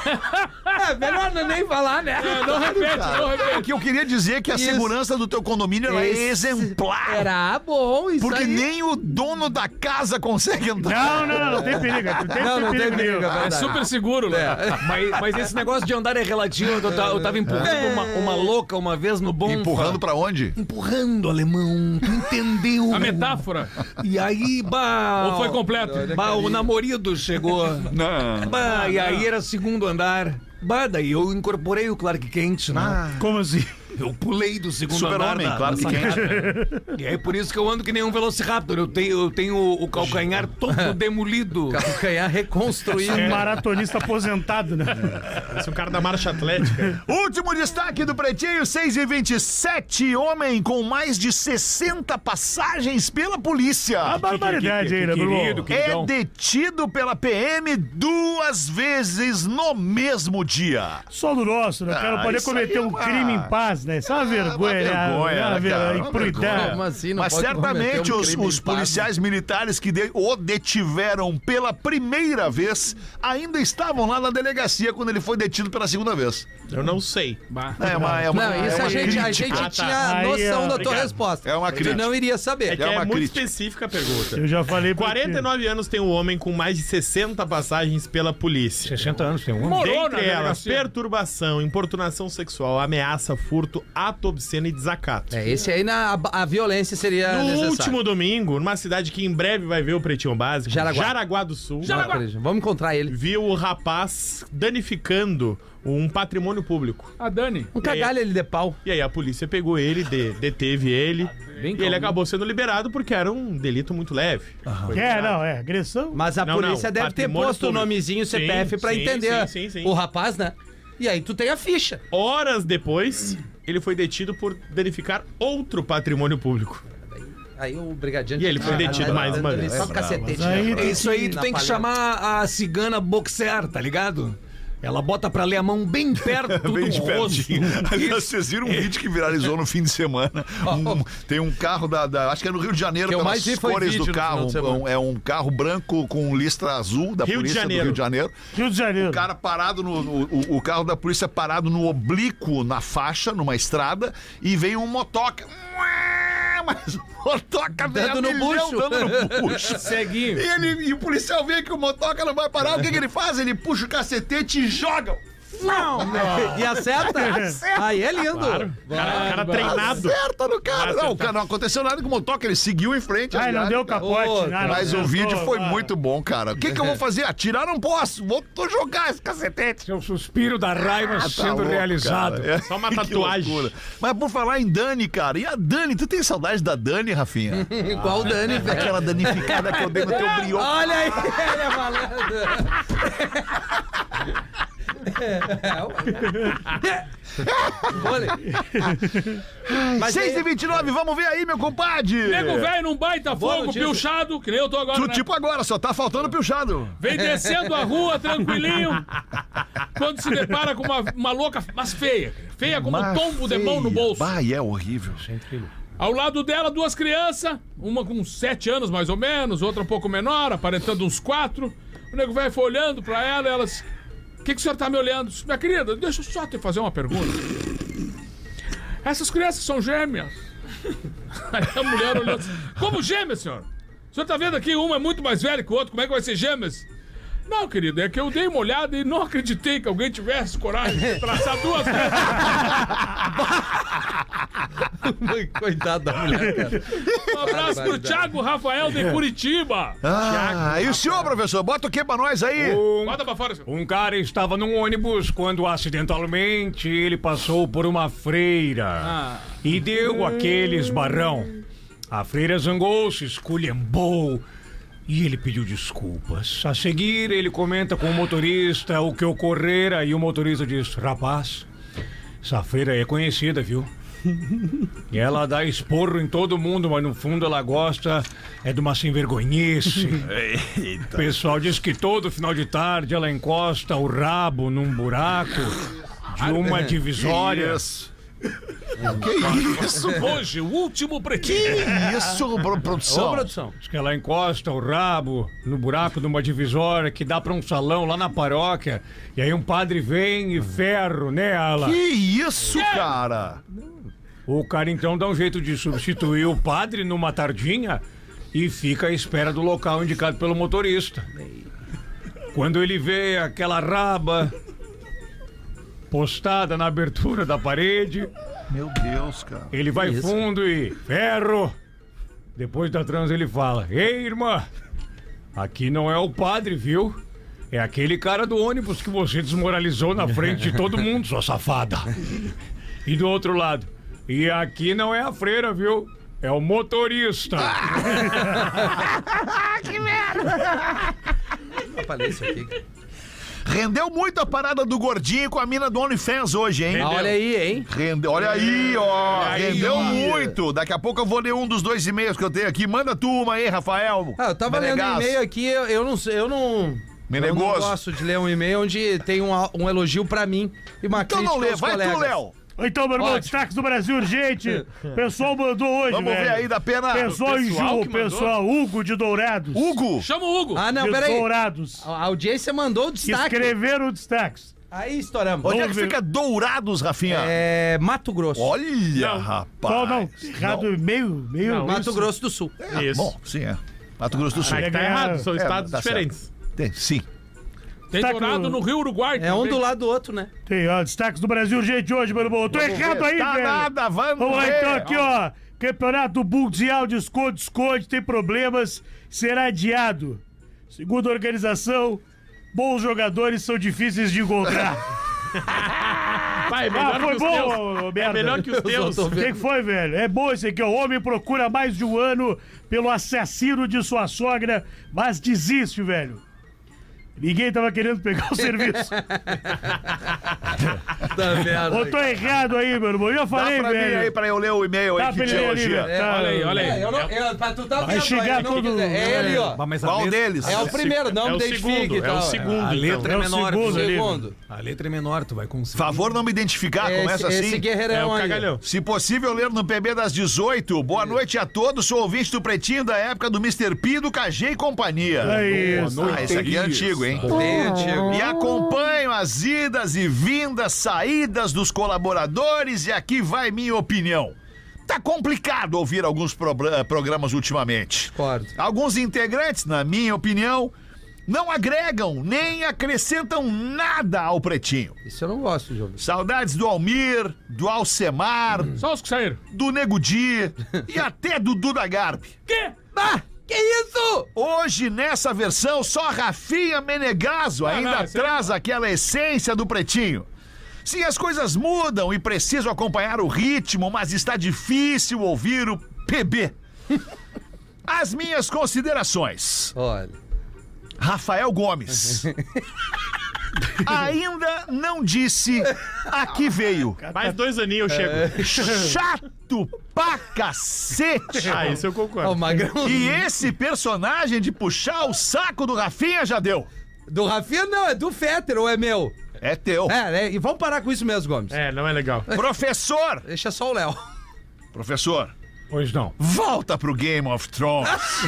Speaker 5: É, melhor não nem falar, né?
Speaker 6: É, não repete, não
Speaker 3: O
Speaker 6: repete.
Speaker 3: que eu queria dizer é que a
Speaker 5: Isso.
Speaker 3: segurança do teu condomínio ela é
Speaker 5: Esse-
Speaker 3: exemplar.
Speaker 5: Era bom, isso
Speaker 3: Porque
Speaker 5: aí.
Speaker 3: nem o dono da casa consegue entrar.
Speaker 4: Não, não, não, não tem perigo. Não tem,
Speaker 5: Não, não tem perigo,
Speaker 4: nenhum.
Speaker 5: é
Speaker 6: É
Speaker 5: verdade.
Speaker 6: super seguro, né?
Speaker 8: Mas, mas esse negócio de andar é relativo. Eu tava, eu tava empurrando uma, uma louca uma vez no bom.
Speaker 3: Empurrando pra onde?
Speaker 8: Empurrando, alemão. Tu entendeu?
Speaker 6: A metáfora.
Speaker 8: E aí, bah.
Speaker 6: Ou foi completo?
Speaker 8: Bah, o namorado chegou.
Speaker 3: Não.
Speaker 8: Bah, e aí era segundo andar. Bah, daí eu incorporei o Clark Kent, né?
Speaker 4: Como assim?
Speaker 8: Eu pulei do segundo
Speaker 3: Super-homem,
Speaker 8: andar. da-
Speaker 3: claro
Speaker 8: da
Speaker 3: que quem.
Speaker 8: sacada. E é por isso que eu ando que nem um Velociraptor. Eu tenho, eu tenho o calcanhar todo demolido.
Speaker 5: Calcanhar reconstruído.
Speaker 4: Um maratonista aposentado, né?
Speaker 7: Esse é um cara da marcha atlética.
Speaker 3: Último destaque do Pretinho, seis e vinte e sete. Homem com mais de sessenta passagens pela polícia.
Speaker 4: A barbaridade aí, né,
Speaker 8: Querido,
Speaker 4: Bruno?
Speaker 3: É
Speaker 8: queridão.
Speaker 3: detido pela P M duas vezes no mesmo dia.
Speaker 4: Só do nosso, né? O cara
Speaker 3: Ah,
Speaker 4: poder
Speaker 3: isso aí
Speaker 4: cometer
Speaker 3: é
Speaker 4: um
Speaker 3: uma-
Speaker 4: crime em paz, né? Isso é uma vergonha,
Speaker 3: uma
Speaker 4: né?
Speaker 3: vergonha,
Speaker 4: Uma
Speaker 3: né,
Speaker 4: ver-
Speaker 3: cara? Uma
Speaker 4: imprudente.
Speaker 5: Como assim? Não
Speaker 3: Mas
Speaker 5: pode
Speaker 3: certamente
Speaker 5: cometer um
Speaker 3: os,
Speaker 5: crime
Speaker 3: os
Speaker 5: em paz,
Speaker 3: policiais militares que de- o detiveram pela primeira vez ainda estavam lá na delegacia quando ele foi detido pela segunda vez.
Speaker 7: Eu não sei.
Speaker 3: É uma, é uma,
Speaker 5: Não,
Speaker 3: é
Speaker 5: isso
Speaker 3: uma
Speaker 5: a gente, a
Speaker 3: crítica.
Speaker 5: gente
Speaker 7: Ah, tá.
Speaker 5: tinha
Speaker 4: Aí,
Speaker 5: noção
Speaker 4: ó,
Speaker 5: da tua
Speaker 7: obrigado.
Speaker 5: resposta.
Speaker 3: É uma
Speaker 5: Tu
Speaker 3: crítica.
Speaker 5: não iria saber.
Speaker 7: É que
Speaker 3: É
Speaker 7: é,
Speaker 3: uma
Speaker 7: muito
Speaker 3: crítica.
Speaker 7: específica a pergunta.
Speaker 4: Eu já falei pra
Speaker 7: quarenta e nove anos tem um homem com mais de sessenta passagens pela polícia.
Speaker 8: sessenta anos tem um.
Speaker 6: Morou na
Speaker 7: Dentre elas,
Speaker 6: delegacia.
Speaker 7: perturbação, importunação sexual, ameaça, furto, ato obsceno e desacato.
Speaker 5: É, esse aí na a, a violência seria
Speaker 7: No
Speaker 5: necessária.
Speaker 7: último domingo, numa cidade que em breve vai ver o Pretinho Básico,
Speaker 5: Jaraguá.
Speaker 7: do Sul,
Speaker 6: Jaraguá.
Speaker 5: Vamos encontrar ele.
Speaker 7: viu o rapaz danificando um patrimônio público.
Speaker 6: A Dani.
Speaker 5: Um cagalho ele de pau.
Speaker 7: E aí a polícia pegou ele, de- deteve ele,
Speaker 6: Bem
Speaker 7: e ele
Speaker 6: calminho.
Speaker 7: acabou sendo liberado porque era um delito muito leve. Foi
Speaker 4: É,
Speaker 7: liberado.
Speaker 4: não, é agressão.
Speaker 5: Mas a
Speaker 7: Não,
Speaker 5: polícia
Speaker 7: não,
Speaker 5: deve ter
Speaker 7: patrimônio
Speaker 5: posto o
Speaker 7: público.
Speaker 5: nomezinho C P F
Speaker 7: Sim,
Speaker 5: pra
Speaker 7: sim,
Speaker 5: entender
Speaker 7: sim, sim, sim.
Speaker 5: o rapaz, né? E aí tu tem a ficha.
Speaker 7: Horas depois, ele foi detido por danificar outro patrimônio público.
Speaker 5: Aí o brigadiano...
Speaker 7: E ele foi detido
Speaker 5: ah,
Speaker 7: mais uma
Speaker 5: dando-lhe
Speaker 7: vez.
Speaker 5: Só cacetete.
Speaker 4: Mas aí
Speaker 5: né?
Speaker 8: É isso aí, tu
Speaker 5: Na
Speaker 8: tem que
Speaker 5: palestra.
Speaker 8: chamar a cigana boxer, tá ligado? Ela bota pra ler a mão bem perto
Speaker 3: Bem
Speaker 8: do rosto.
Speaker 3: pertinho. Aliás, vocês viram um vídeo que viralizou no fim de semana? Um- tem um carro da, da- Acho que é no Rio de Janeiro,
Speaker 5: Que eu
Speaker 3: pelas
Speaker 5: mais vi foi
Speaker 3: cores
Speaker 5: vídeo
Speaker 3: do
Speaker 5: no
Speaker 3: carro.
Speaker 5: final de semana.
Speaker 3: Um- é um carro branco com listra azul da
Speaker 7: Rio de
Speaker 3: polícia do
Speaker 7: Janeiro.
Speaker 3: Rio de Janeiro.
Speaker 4: Rio de Janeiro.
Speaker 3: O cara parado no. no- o, o carro da polícia parado no oblíquo na faixa, numa estrada, e vem um motoca. Mas o motoca vem
Speaker 5: Dando
Speaker 3: a
Speaker 5: no
Speaker 3: milhão,
Speaker 5: bucho.
Speaker 3: dando no bucho.
Speaker 8: Ceguinho.
Speaker 3: E, ele, e o policial vê que o motoca não vai parar. O que, que ele faz? Ele puxa o cacetete e joga. Não!
Speaker 5: E acerta? Aí é lindo.
Speaker 7: Cara, cara treinado.
Speaker 3: Acerta no cara.
Speaker 7: Acerta.
Speaker 3: Não, o cara não aconteceu nada com o motoca, ele seguiu em frente.
Speaker 4: Ai, não
Speaker 3: aliás,
Speaker 4: deu
Speaker 3: cara.
Speaker 4: capote.
Speaker 5: Ô,
Speaker 4: Ah, não
Speaker 3: Mas o
Speaker 4: acertou,
Speaker 3: vídeo foi
Speaker 4: ah.
Speaker 3: muito bom, cara. O que, que eu vou fazer? Atirar não posso. Vou tô jogar esse cacetete.
Speaker 8: É o suspiro da raiva
Speaker 3: Tá
Speaker 8: sendo
Speaker 3: louco,
Speaker 8: realizado.
Speaker 3: cara. É.
Speaker 7: Só uma
Speaker 3: Que
Speaker 7: tatuagem.
Speaker 3: loucura. Mas por falar em Dani, cara, e a Dani? Tu tem saudade da Dani, Rafinha?
Speaker 5: Igual o Dani, velho.
Speaker 3: Aquela danificada que eu dei no teu brioco.
Speaker 5: Olha aí, ele é malandro. Olha. Mas
Speaker 3: seis e
Speaker 5: aí-
Speaker 3: vinte e nove, vamos ver aí, meu compadre.
Speaker 6: Nego velho num baita
Speaker 5: Boa
Speaker 6: fogo,
Speaker 5: notícia.
Speaker 6: pilchado, que nem eu tô agora,
Speaker 3: Tu,
Speaker 6: né?
Speaker 3: tipo agora, só tá faltando pilchado.
Speaker 6: Vem descendo a rua, tranquilinho, quando se depara com uma, uma louca, mas feia. Feia como um tombo de mão no bolso.
Speaker 3: Bah, é horrível.
Speaker 6: Ao lado dela, duas crianças, uma com sete anos mais ou menos, outra um pouco menor, aparentando uns quatro. O nego velho foi olhando pra ela e elas... O que, que o senhor tá me olhando? Minha querida, deixa eu só te fazer uma pergunta. Essas crianças são gêmeas. Aí a mulher olhou assim, como gêmeas, senhor? O senhor tá vendo aqui, uma é muito mais velha que o outro, como é que vai ser gêmeas? Não, querido, é que eu dei uma olhada e não acreditei que alguém tivesse coragem de traçar duas
Speaker 5: Coitado da mulher, cara.
Speaker 6: Um abraço pro Thiago Rafael de Curitiba.
Speaker 3: Ah, e o senhor, professor? Bota o que pra nós aí?
Speaker 8: Um,
Speaker 6: Bota pra fora, senhor.
Speaker 8: um cara estava num ônibus quando acidentalmente ele passou por uma freira
Speaker 6: Ah.
Speaker 8: e deu aquele esbarrão. A freira zangou-se, esculhambou e ele pediu desculpas. A seguir, ele comenta com o motorista o que ocorrera e o motorista diz: rapaz, essa freira é conhecida, viu? E ela dá esporro em todo mundo, mas no fundo ela gosta é de uma sem vergonhice. O pessoal diz que todo final de tarde ela encosta o rabo num buraco de uma divisória.
Speaker 3: Isso. Que isso?
Speaker 6: Hoje, o último pretinho.
Speaker 3: Que isso, pro- produção?
Speaker 5: Ô, produção.
Speaker 8: Diz que ela encosta o rabo no buraco de uma divisória que dá pra um salão lá na paróquia. E aí um padre vem e ferro nela.
Speaker 3: Que isso, cara?
Speaker 8: O cara então dá um jeito de substituir o padre numa tardinha e fica à espera do local indicado pelo motorista. Quando ele vê aquela raba postada na abertura da parede,
Speaker 3: Meu Deus, cara.
Speaker 8: ele vai
Speaker 5: isso?
Speaker 8: fundo e ferro. Depois da trans ele fala: ei, irmã, aqui não é o padre, viu? É aquele cara do ônibus que você desmoralizou na frente de todo mundo, sua safada. E do outro lado: e aqui não é a freira, viu? É o motorista.
Speaker 5: Falei isso aqui.
Speaker 3: Rendeu muito a parada do gordinho com a mina do OnlyFans hoje, hein?
Speaker 5: Ah, olha aí, hein?
Speaker 3: Rendeu, olha aí, ó.
Speaker 7: aí,
Speaker 3: Rendeu
Speaker 7: ó.
Speaker 3: muito. Daqui a pouco eu vou ler um dos dois e-mails que eu tenho aqui. Manda tu uma aí, Rafael.
Speaker 5: Ah, eu tava
Speaker 3: Menegasso.
Speaker 5: lendo e-mail aqui, eu, eu não sei, eu não.
Speaker 3: Menegoso.
Speaker 5: Eu não gosto de ler um e-mail onde tem um, um elogio pra mim e uma
Speaker 3: Então
Speaker 5: crítica
Speaker 3: não lê,
Speaker 5: aos
Speaker 3: vai
Speaker 5: colegas.
Speaker 3: tu, Léo.
Speaker 4: Então, meu irmão,
Speaker 5: Ótimo.
Speaker 4: destaques do Brasil urgente. Pessoal mandou hoje,
Speaker 3: Vamos
Speaker 4: velho.
Speaker 3: ver aí da pena.
Speaker 4: Pessoal em
Speaker 6: pessoal
Speaker 4: Ju,
Speaker 6: que mandou?
Speaker 4: pessoal, Hugo de Dourados.
Speaker 3: Hugo.
Speaker 6: Chama o Hugo.
Speaker 5: Ah, não,
Speaker 4: de
Speaker 5: peraí.
Speaker 4: Dourados.
Speaker 5: A a audiência mandou o destaque.
Speaker 4: Escreveram destaques.
Speaker 5: Aí estouramos.
Speaker 3: Onde é que
Speaker 4: Vamos ver.
Speaker 3: fica Dourados, Rafinha?
Speaker 5: É. Mato Grosso.
Speaker 3: Olha, rapaz.
Speaker 4: Qual não? Errado, meio, meio.
Speaker 6: Não,
Speaker 5: Mato
Speaker 4: isso.
Speaker 5: Grosso do Sul.
Speaker 3: Ah,
Speaker 7: Isso.
Speaker 3: bom, sim, é. Mato Grosso do Sul.
Speaker 7: Aí que tá errado, são
Speaker 3: É,
Speaker 7: estados
Speaker 3: tá
Speaker 7: diferentes.
Speaker 3: Tem, sim.
Speaker 6: Tem
Speaker 4: Tá
Speaker 6: dourado
Speaker 4: com-
Speaker 6: no Rio Uruguai.
Speaker 5: É um
Speaker 6: também.
Speaker 5: do lado do outro, né?
Speaker 4: Tem, ó, destaques do Brasil urgente hoje, meu irmão. Eu tô errado aí,
Speaker 3: Tá
Speaker 4: velho.
Speaker 3: nada, vamos,
Speaker 4: Vamos lá
Speaker 3: ver.
Speaker 4: então, aqui, ó. Campeonato Mundial de Esconde-Esconde tem problemas, será adiado. Segundo a organização, bons jogadores são difíceis de encontrar.
Speaker 7: Pai, é
Speaker 4: Ah,
Speaker 7: melhor
Speaker 4: foi
Speaker 7: que os
Speaker 4: bom,
Speaker 7: teus.
Speaker 4: ô,
Speaker 7: É
Speaker 4: merda.
Speaker 7: melhor que os teus.
Speaker 4: O que, que foi, velho? É bom esse aqui, ó. O homem procura mais de um ano pelo assassino de sua sogra, mas desiste, velho. Ninguém tava querendo pegar o serviço.
Speaker 5: Tá merda.
Speaker 4: Ou tô errado aí, meu irmão. Eu já
Speaker 3: Dá
Speaker 4: falei,
Speaker 3: pra mim
Speaker 4: velho.
Speaker 3: aí pra eu ler o e-mail aí
Speaker 4: Tá
Speaker 3: que
Speaker 4: pra
Speaker 3: te
Speaker 4: ele ali,
Speaker 3: elogia.
Speaker 4: velho. Tá.
Speaker 6: Olha aí, olha aí.
Speaker 5: É, eu não, eu, pra tu tá
Speaker 4: Vai
Speaker 5: vendo,
Speaker 4: chegar
Speaker 5: eu não-
Speaker 4: todo-
Speaker 5: É ali, ó.
Speaker 8: Mas a
Speaker 3: Qual
Speaker 8: letra,
Speaker 3: deles?
Speaker 5: É o primeiro, não
Speaker 7: É
Speaker 5: me
Speaker 7: o
Speaker 5: identifique
Speaker 7: segundo,
Speaker 5: e
Speaker 7: é
Speaker 5: tal.
Speaker 7: o segundo.
Speaker 8: a letra
Speaker 7: então.
Speaker 8: é
Speaker 4: É o
Speaker 8: menor.
Speaker 4: segundo ali.
Speaker 5: Segundo.
Speaker 8: A letra é menor, tu vai conseguir.
Speaker 3: Favor não me identificar, começa
Speaker 5: Esse,
Speaker 3: assim.
Speaker 5: esse guerreirão
Speaker 7: É o
Speaker 5: aí.
Speaker 7: cagalhão.
Speaker 3: Se possível, ler no P B das dezoito. Boa noite a todos. Sou ouvinte do Pretinho da época do mister P, do K G e companhia.
Speaker 4: É isso.
Speaker 3: Ah, esse aqui é antigo, hein?
Speaker 5: Bem antigo.
Speaker 3: E acompanho as idas e vindas, saídas dos colaboradores e aqui vai minha opinião. Tá complicado ouvir alguns pro- programas ultimamente.
Speaker 5: Concordo.
Speaker 3: Alguns integrantes, na minha opinião, não agregam nem acrescentam nada ao Pretinho.
Speaker 5: Isso eu não gosto de ouvir.
Speaker 3: Saudades do Almir, do Alcemar,
Speaker 6: Só os que saíram.
Speaker 3: do Nego Di e até do Duda Garbi.
Speaker 6: Quê?
Speaker 5: Ah, que isso?
Speaker 3: Hoje, nessa versão, só Rafinha Menegaso ainda
Speaker 6: não, esse
Speaker 3: traz aquela essência do Pretinho. Sim, as coisas mudam e preciso acompanhar o ritmo, mas está difícil ouvir o P B. As minhas considerações.
Speaker 5: Olha.
Speaker 3: Rafael Gomes. Ainda não disse a que veio.
Speaker 7: Mais dois aninhos eu chego.
Speaker 3: Chato pra cacete.
Speaker 7: Ah, isso eu
Speaker 5: Ó,
Speaker 7: concordo.
Speaker 5: o Magrão.
Speaker 3: E esse personagem de puxar o saco do Rafinha já deu.
Speaker 5: Do Rafinha não, é do Fetter ou é meu?
Speaker 3: É teu.
Speaker 5: É, é, e vamos parar com isso mesmo, Gomes.
Speaker 7: É, não é legal.
Speaker 3: Professor,
Speaker 5: Deixa só o Léo.
Speaker 3: professor,
Speaker 8: Pois não.
Speaker 3: volta pro Game of Thrones.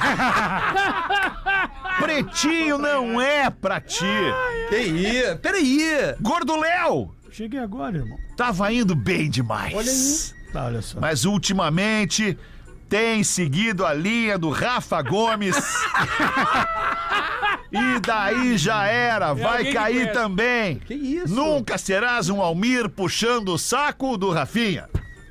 Speaker 3: Pretinho não é pra ti.
Speaker 5: Que isso? Peraí.
Speaker 3: Gordo Léo,
Speaker 4: Cheguei agora, irmão.
Speaker 3: tava indo bem demais.
Speaker 5: Olha aí.
Speaker 4: Tá, olha só.
Speaker 3: Mas ultimamente tem seguido a linha do Rafa Gomes. E daí já era, vai
Speaker 6: alguém que
Speaker 3: cair
Speaker 6: conhece.
Speaker 3: também.
Speaker 5: Que isso?
Speaker 3: Nunca serás um Almir puxando o saco do Rafinha.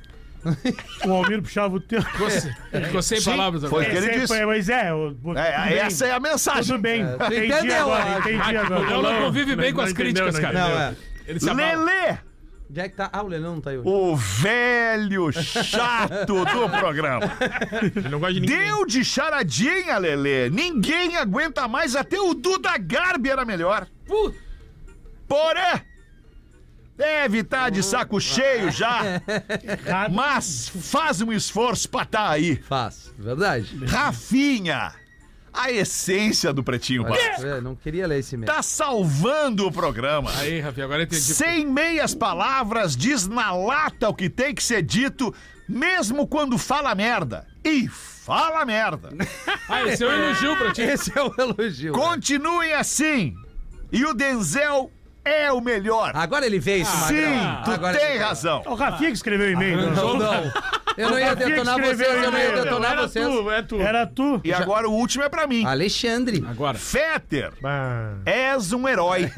Speaker 4: O Almir puxava o teu.
Speaker 6: Ele ficou sem
Speaker 3: Sim,
Speaker 6: palavras
Speaker 3: foi
Speaker 6: agora.
Speaker 3: o que ele
Speaker 4: Esse aí
Speaker 3: disse.
Speaker 4: foi- Mas é, o-
Speaker 3: É,
Speaker 4: tudo bem.
Speaker 3: essa é a mensagem.
Speaker 4: Tudo bem.
Speaker 5: tu
Speaker 4: Entendi
Speaker 5: entendeu,
Speaker 4: agora,
Speaker 5: ah,
Speaker 4: entendi
Speaker 6: O
Speaker 4: agora.
Speaker 6: Léo não convive bem
Speaker 7: não
Speaker 6: com as
Speaker 7: entendeu,
Speaker 6: críticas,
Speaker 7: não
Speaker 6: cara.
Speaker 5: Não, é.
Speaker 6: Ele se abala.
Speaker 3: Lelê,
Speaker 5: Onde é que tá? Ah, o Leão não tá aí hoje.
Speaker 3: o velho chato do programa.
Speaker 7: Eu não gosto de ninguém.
Speaker 3: Deu de charadinha, Lelê. Ninguém aguenta mais, até o Duda Garbi era melhor. Porém, deve estar de saco cheio já, mas faz um esforço pra tá aí.
Speaker 5: Faz, verdade.
Speaker 3: Rafinha, a essência do Pretinho Básico.
Speaker 5: É, não queria ler esse mesmo.
Speaker 3: Tá salvando o programa.
Speaker 6: Aí, Rafinha, agora eu entendi.
Speaker 3: Sem meias palavras, diz na lata o que tem que ser dito, mesmo quando fala merda. E fala merda.
Speaker 6: Ah, esse é um elogio pra ti.
Speaker 5: Esse é o elogio.
Speaker 3: Continuem assim. E o Denzel é o melhor.
Speaker 5: Agora ele veio, esse
Speaker 3: Sim,
Speaker 5: Magrão.
Speaker 3: tu
Speaker 5: Agora
Speaker 3: tem
Speaker 5: ele-
Speaker 3: razão.
Speaker 4: O Rafinha que escreveu o e-mail.
Speaker 5: Não,
Speaker 4: Não,
Speaker 5: não. Eu não ia
Speaker 4: Rafinha que
Speaker 5: detonar vocês,
Speaker 4: escreveu
Speaker 5: eu não ia
Speaker 4: e-mail.
Speaker 5: detonar
Speaker 7: Era
Speaker 5: vocês.
Speaker 7: tu, é tu.
Speaker 4: Era tu.
Speaker 3: E agora o último é pra mim.
Speaker 5: Alexandre.
Speaker 6: Agora.
Speaker 3: Fetter,
Speaker 7: Ah,
Speaker 3: és um herói.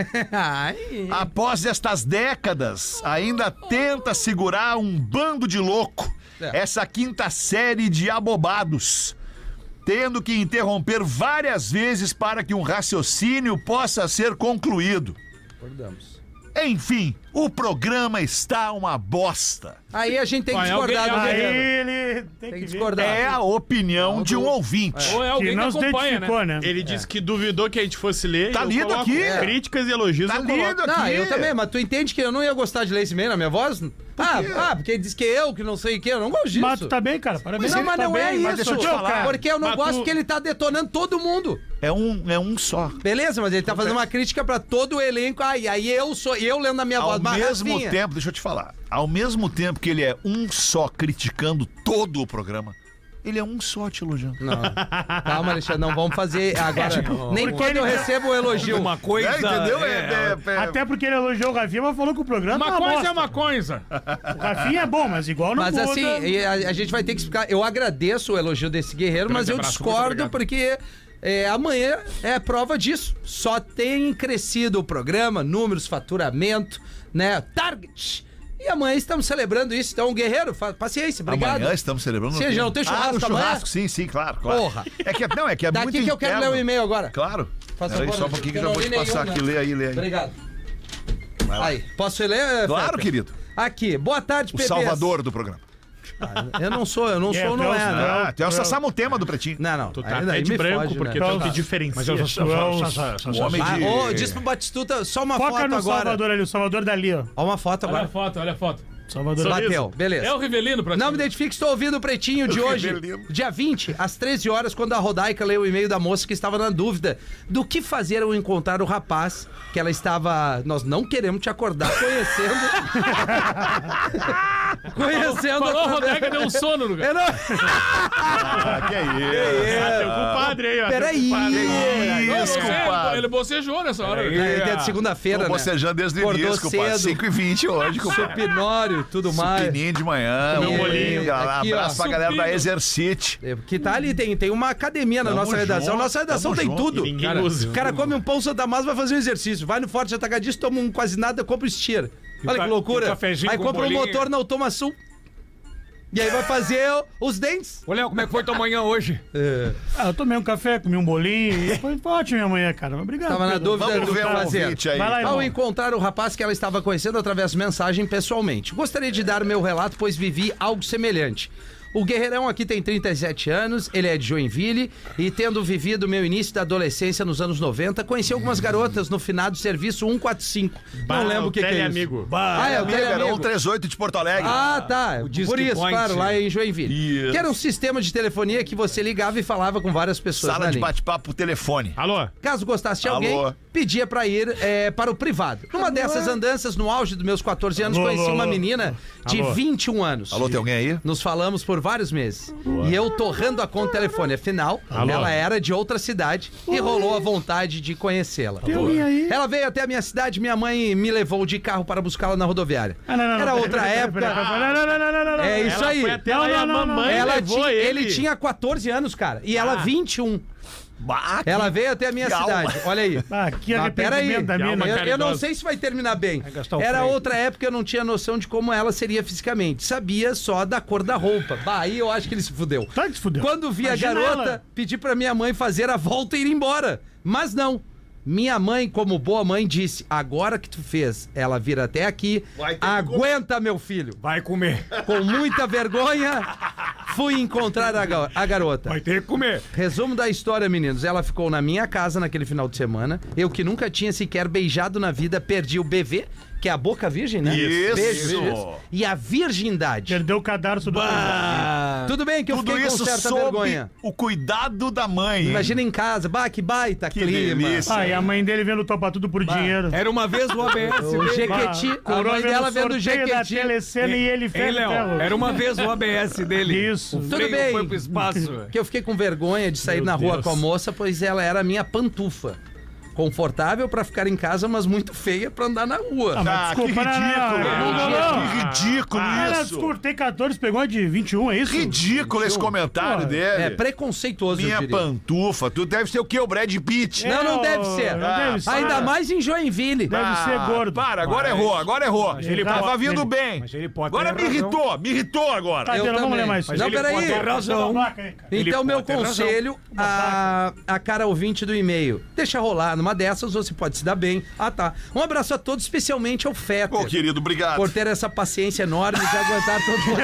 Speaker 5: Ai.
Speaker 3: Após estas décadas, ainda tenta segurar um bando de louco.
Speaker 5: É.
Speaker 3: Essa quinta série de abobados. Tendo que interromper várias vezes para que um raciocínio possa ser concluído.
Speaker 5: Concordamos.
Speaker 3: Enfim, o programa está uma bosta.
Speaker 5: Aí a gente tem que
Speaker 6: Vai,
Speaker 5: discordar
Speaker 6: alguém-
Speaker 5: do
Speaker 4: Aí
Speaker 5: Guerreiro.
Speaker 4: ele tem
Speaker 5: Tem
Speaker 4: que
Speaker 5: que
Speaker 4: ver.
Speaker 5: discordar.
Speaker 3: É a opinião de um ouvinte.
Speaker 6: Ou é
Speaker 4: Que
Speaker 6: alguém que,
Speaker 4: não se
Speaker 6: acompanha,
Speaker 4: identificou,
Speaker 6: né?
Speaker 4: né?
Speaker 7: ele disse que duvidou que a gente fosse ler.
Speaker 3: Tá
Speaker 7: e eu
Speaker 3: lido
Speaker 7: coloco
Speaker 3: aqui.
Speaker 7: Críticas e elogios.
Speaker 3: Tá
Speaker 7: eu coloco.
Speaker 3: lido
Speaker 5: Não,
Speaker 3: aqui.
Speaker 5: eu também, mas tu entende que eu não ia gostar de ler esse e-mail na minha voz? Ah, ah, porque ele diz que eu, que não sei o que, eu não gosto disso.
Speaker 4: Mas tu tá bem, cara. Parabéns.
Speaker 5: Não, mas
Speaker 4: tá
Speaker 5: não
Speaker 4: bem,
Speaker 5: é
Speaker 4: mas
Speaker 5: isso.
Speaker 3: deixa eu te
Speaker 4: Ô,
Speaker 3: falar.
Speaker 4: cara,
Speaker 5: Porque eu não
Speaker 7: Mas
Speaker 5: gosto
Speaker 7: tu-
Speaker 5: que ele tá detonando todo mundo.
Speaker 3: É um, é um só.
Speaker 5: Beleza, mas ele tá fazendo uma crítica pra todo o elenco. Aí, aí eu sou eu lendo a minha
Speaker 3: Ao
Speaker 5: voz. Mas,
Speaker 3: mesmo
Speaker 5: Rafinha,
Speaker 3: tempo, deixa eu te falar. Ao mesmo tempo que ele é um só criticando todo o programa, ele é um só te elogiando.
Speaker 5: Não. Calma, Alexandre, não vamos fazer agora. Nem
Speaker 4: Porque
Speaker 5: quando eu
Speaker 4: ele-
Speaker 5: recebo o elogio.
Speaker 8: Uma coisa.
Speaker 3: É, entendeu? É,
Speaker 8: é,
Speaker 3: é, é-
Speaker 4: Até porque ele elogiou o Rafinha, mas falou que o programa
Speaker 6: Uma
Speaker 4: tá uma
Speaker 6: coisa
Speaker 4: bosta.
Speaker 6: é uma coisa.
Speaker 4: O Rafinha é bom, mas igual não
Speaker 5: Mas
Speaker 4: muda.
Speaker 5: assim, e a, a gente vai ter que explicar. Eu agradeço o elogio desse guerreiro, mas eu
Speaker 6: abraço, muito
Speaker 5: discordo
Speaker 6: obrigado.
Speaker 5: porque é, amanhã é prova disso. Só tem crescido o programa, números, faturamento, né? Target. E amanhã estamos celebrando isso. Então, guerreiro, fa- paciência, obrigado.
Speaker 3: Amanhã estamos celebrando.
Speaker 5: Sim,
Speaker 3: o quê?
Speaker 5: já não tem churrasco
Speaker 3: Ah, no
Speaker 5: amanhã?
Speaker 3: churrasco, sim, sim, claro, claro.
Speaker 5: Porra.
Speaker 3: É que, não, é que é
Speaker 5: Daqui
Speaker 3: muito
Speaker 5: que eu quero
Speaker 3: interno.
Speaker 5: ler o e-mail agora.
Speaker 3: Claro.
Speaker 5: Faz
Speaker 3: Peraí,
Speaker 5: favor,
Speaker 3: só um pouquinho que
Speaker 5: eu
Speaker 3: eu já
Speaker 5: não
Speaker 3: vou
Speaker 5: li
Speaker 3: te passar
Speaker 5: nenhum,
Speaker 3: aqui.
Speaker 5: né?
Speaker 3: Lê aí, lê aí.
Speaker 5: Obrigado.
Speaker 3: Vai lá.
Speaker 5: Aí, posso ler?
Speaker 3: Claro,
Speaker 5: Fetter?
Speaker 3: querido.
Speaker 5: Aqui, boa tarde,
Speaker 3: O
Speaker 5: P Bs.
Speaker 3: salvador do programa.
Speaker 5: Eu não sou, eu não
Speaker 4: É,
Speaker 5: sou, não
Speaker 4: tu
Speaker 5: é,
Speaker 4: é o-
Speaker 5: né?
Speaker 3: Ah, tu é o Sassamutema do Pretinho.
Speaker 5: Não, não.
Speaker 7: Tu tá
Speaker 5: aí-
Speaker 7: até
Speaker 5: aí
Speaker 7: de
Speaker 5: me
Speaker 7: branco,
Speaker 5: foge,
Speaker 7: porque
Speaker 5: né?
Speaker 7: tu te
Speaker 8: Mas
Speaker 7: diferencia.
Speaker 8: eu só.
Speaker 4: Tu é o-
Speaker 3: O homem
Speaker 5: Ah,
Speaker 3: de...
Speaker 5: ô, diz pro Batistuta, só uma
Speaker 4: Foca
Speaker 5: foto
Speaker 4: no
Speaker 5: agora.
Speaker 4: Salvador ali, o Salvador dali, ó.
Speaker 5: Ó, uma foto
Speaker 6: Olha a
Speaker 5: agora.
Speaker 6: foto, olha a foto.
Speaker 4: Salvador.
Speaker 5: Bateu, beleza.
Speaker 6: É o Rivelino pra
Speaker 5: Não
Speaker 6: ti.
Speaker 5: me identifique, estou ouvindo o Pretinho de hoje, dia vinte, às treze horas, quando a Rodaica leu o e-mail da moça que estava na dúvida do que fazer ao encontrar o rapaz que ela estava... Nós não queremos te acordar conhecendo... conhecendo...
Speaker 6: Falou, a Rodaica deu um sono no
Speaker 5: Eu
Speaker 6: cara.
Speaker 5: não...
Speaker 3: Ah, que isso.
Speaker 7: Ah, teu compadre aí, ó.
Speaker 5: Peraí.
Speaker 6: Não,
Speaker 3: Isso,
Speaker 6: não sei,
Speaker 3: compadre.
Speaker 6: ele bocejou nessa hora.
Speaker 5: É, é de segunda-feira,
Speaker 3: Tô
Speaker 5: né?
Speaker 3: bocejando desde o
Speaker 5: Acordou
Speaker 3: início, compadre.
Speaker 5: cedo.
Speaker 3: cinco e vinte hoje, compadre.
Speaker 5: Supinório, tudo mais.
Speaker 3: Supininho de manhã.
Speaker 5: Meu
Speaker 3: um
Speaker 5: bolinho.
Speaker 3: Aqui,
Speaker 5: Aqui, ó.
Speaker 3: abraço pra galera da
Speaker 6: Supino.
Speaker 3: Exercite.
Speaker 5: É, que tá ali, tem, tem uma academia na
Speaker 3: Tamo
Speaker 5: nossa redação.
Speaker 3: junto,
Speaker 5: Nossa redação
Speaker 3: tamo
Speaker 5: tem
Speaker 3: junto.
Speaker 5: tudo.
Speaker 7: E ninguém
Speaker 5: Cara,
Speaker 7: usa.
Speaker 5: o cara come um pão Santa Massa, vai fazer um exercício. Vai no Forte Atacadista, toma um quase nada, compra o estira.
Speaker 8: E o
Speaker 5: Olha
Speaker 8: ca-
Speaker 5: que
Speaker 8: e o
Speaker 5: loucura.
Speaker 8: cafezinho
Speaker 5: Aí
Speaker 8: com
Speaker 5: compra um
Speaker 8: bolinho.
Speaker 5: motor na Automaçul. E aí vai fazer os dentes.
Speaker 8: Ô, Léo, como é que foi tua manhã hoje?
Speaker 4: Ah, eu tomei um café, comi um bolinho e foi, foi ótimo minha manhã, cara. Mas obrigado.
Speaker 5: Tava na
Speaker 4: Pedro.
Speaker 5: dúvida
Speaker 3: Vamos
Speaker 5: do
Speaker 3: ver
Speaker 5: que
Speaker 3: o
Speaker 5: fazer.
Speaker 3: ouvinte aí.
Speaker 4: Vai lá,
Speaker 5: Ao
Speaker 4: irmão.
Speaker 5: encontrar o rapaz que ela estava conhecendo através de mensagem pessoalmente. Gostaria de dar meu relato, pois vivi algo semelhante. O Guerreirão aqui tem trinta e sete anos, ele é de Joinville e, tendo vivido meu início da adolescência nos anos noventa, conheci algumas garotas no finado serviço cento e quarenta e cinco.
Speaker 7: Bah,
Speaker 5: Não lembro o que, que é isso.
Speaker 7: amigo.
Speaker 5: Ah, é o
Speaker 3: Amigo, era
Speaker 5: teleamigo.
Speaker 3: um trinta e oito de Porto Alegre.
Speaker 5: Ah, tá.
Speaker 8: Disque
Speaker 5: Por isso,
Speaker 8: Point.
Speaker 5: claro, lá em Joinville.
Speaker 3: Isso.
Speaker 5: Que era um sistema de telefonia que você ligava e falava com várias pessoas
Speaker 3: Sala
Speaker 5: na
Speaker 3: de
Speaker 5: linha.
Speaker 3: bate-papo por telefone.
Speaker 7: Alô?
Speaker 5: Caso gostasse de
Speaker 3: Alô?
Speaker 5: alguém, pedia pra ir é, para o privado. Numa dessas andanças, no auge dos meus quatorze anos,
Speaker 4: Alô,
Speaker 5: conheci
Speaker 4: alô,
Speaker 5: uma
Speaker 4: alô.
Speaker 5: menina de
Speaker 4: Alô.
Speaker 5: vinte e um anos.
Speaker 3: Alô, tem alguém aí?
Speaker 5: Nos falamos por vários meses. E eu torrando a conta telefone. Afinal,
Speaker 7: Alô.
Speaker 5: ela era de outra cidade e rolou a vontade de conhecê-la.
Speaker 4: Tem alguém aí?
Speaker 5: Ela veio até a minha cidade, minha mãe me levou de carro para buscá-la na rodoviária.
Speaker 4: Ah, não, não, não,
Speaker 5: Era
Speaker 4: peraí,
Speaker 5: outra
Speaker 4: peraí, peraí,
Speaker 5: época.
Speaker 4: peraí, peraí, Não, não, não, não, não, não.
Speaker 5: É isso
Speaker 7: Ela
Speaker 5: aí.
Speaker 7: foi até
Speaker 4: Não,
Speaker 7: lá e
Speaker 4: não,
Speaker 7: a
Speaker 4: não,
Speaker 7: mamãe
Speaker 5: Ela
Speaker 7: levou
Speaker 5: tinha,
Speaker 7: ele.
Speaker 5: ele tinha quatorze anos, cara, e ela vinte e um.
Speaker 3: Bah, que-
Speaker 5: Ela veio até a minha
Speaker 3: que alma.
Speaker 5: cidade. Olha aí.
Speaker 4: Ah, que
Speaker 5: Mas peraí,
Speaker 4: arrependimento da
Speaker 7: Que
Speaker 4: mina.
Speaker 7: alma
Speaker 5: eu, eu não
Speaker 7: caridosa.
Speaker 5: sei se vai terminar bem.
Speaker 8: gastar o
Speaker 5: Era
Speaker 8: freio.
Speaker 5: outra época, eu não tinha noção de como ela seria fisicamente. Sabia só da cor da roupa. Bah, aí eu acho que ele se fudeu.
Speaker 4: Tá que se fudeu.
Speaker 5: Quando vi
Speaker 4: Imagina
Speaker 5: a garota,
Speaker 4: ela.
Speaker 5: pedi pra minha mãe fazer a volta e ir embora. Mas não. Minha mãe, como boa mãe, disse: agora que tu fez ela vir até aqui,
Speaker 3: Vai ter que
Speaker 5: aguenta, meu filho.
Speaker 8: Vai comer.
Speaker 5: Com muita vergonha, fui encontrar a, ga- a garota.
Speaker 8: Vai ter que comer.
Speaker 5: Resumo da história, meninos. Ela ficou na minha casa naquele final de semana. Eu, que nunca tinha sequer beijado na vida, perdi o B V, que é a boca virgem, né?
Speaker 3: Isso.
Speaker 5: Beijo, beijo. E a virgindade.
Speaker 4: Perdeu o cadarço do
Speaker 5: Tudo bem que eu
Speaker 3: Tudo
Speaker 5: fiquei com
Speaker 3: isso
Speaker 5: certa
Speaker 3: sob
Speaker 5: vergonha.
Speaker 3: o cuidado da mãe. hein?
Speaker 5: Imagina em casa, bah, que baita
Speaker 3: Que
Speaker 5: clima.
Speaker 3: delícia.
Speaker 4: Ah, e a mãe dele vendo topar tudo por dinheiro.
Speaker 8: Era uma vez o A B S
Speaker 5: O
Speaker 8: dele.
Speaker 5: Jequiti, a
Speaker 4: Coroa
Speaker 5: mãe dela vendo o
Speaker 4: sorteio da
Speaker 5: Jequiti.
Speaker 4: telecena e ele
Speaker 8: Hein,
Speaker 4: fez
Speaker 8: Léo? Era uma vez o A B S dele.
Speaker 4: Isso.
Speaker 8: O
Speaker 5: Tudo
Speaker 8: freio
Speaker 5: bem.
Speaker 8: foi pro espaço.
Speaker 5: Que eu fiquei com vergonha de sair
Speaker 7: Meu
Speaker 5: na rua
Speaker 7: Deus.
Speaker 5: com a moça, pois ela era a minha pantufa. Confortável pra ficar em casa, mas muito feia pra andar na rua.
Speaker 4: Ah, mas
Speaker 3: Ah, que
Speaker 4: desculpa, não, não,
Speaker 3: ridículo.
Speaker 4: não, não, não.
Speaker 3: Que ridículo
Speaker 4: Ah, não,
Speaker 3: isso.
Speaker 4: desculpa, tem catorze, pegou de vinte e um, é isso?
Speaker 3: Ridículo esse comentário
Speaker 4: Pô,
Speaker 3: dele.
Speaker 5: É preconceituoso,
Speaker 3: Minha
Speaker 5: eu diria.
Speaker 3: pantufa. Tu deve ser o quê? O Brad Pitt.
Speaker 5: Não, não
Speaker 4: É,
Speaker 5: deve
Speaker 4: ô,
Speaker 5: ser.
Speaker 4: não deve ser.
Speaker 5: Ainda mais em Joinville.
Speaker 4: Deve ser gordo.
Speaker 3: Para, agora
Speaker 8: Mas-
Speaker 3: errou, agora errou.
Speaker 8: ele
Speaker 3: Tava
Speaker 4: pode-
Speaker 3: vindo
Speaker 4: ele-
Speaker 3: bem.
Speaker 8: mas ele pode
Speaker 3: Agora
Speaker 8: ter
Speaker 3: me
Speaker 8: razão.
Speaker 3: irritou, me irritou agora.
Speaker 4: Tá,
Speaker 5: Eu
Speaker 4: Pedro, vamos
Speaker 5: também.
Speaker 4: ler mais.
Speaker 8: Mas
Speaker 5: Não,
Speaker 8: ele
Speaker 5: peraí.
Speaker 8: pode ter razão. Ele
Speaker 5: Então, meu
Speaker 8: pode ter razão.
Speaker 5: conselho, a, a cara ouvinte do e-mail. Deixa rolar. Numa dessas, você pode se dar bem. Ah, tá. Um abraço a todos, especialmente ao Fetter.
Speaker 3: Ô, querido, obrigado.
Speaker 5: Por ter essa paciência enorme de aguentar todo mundo.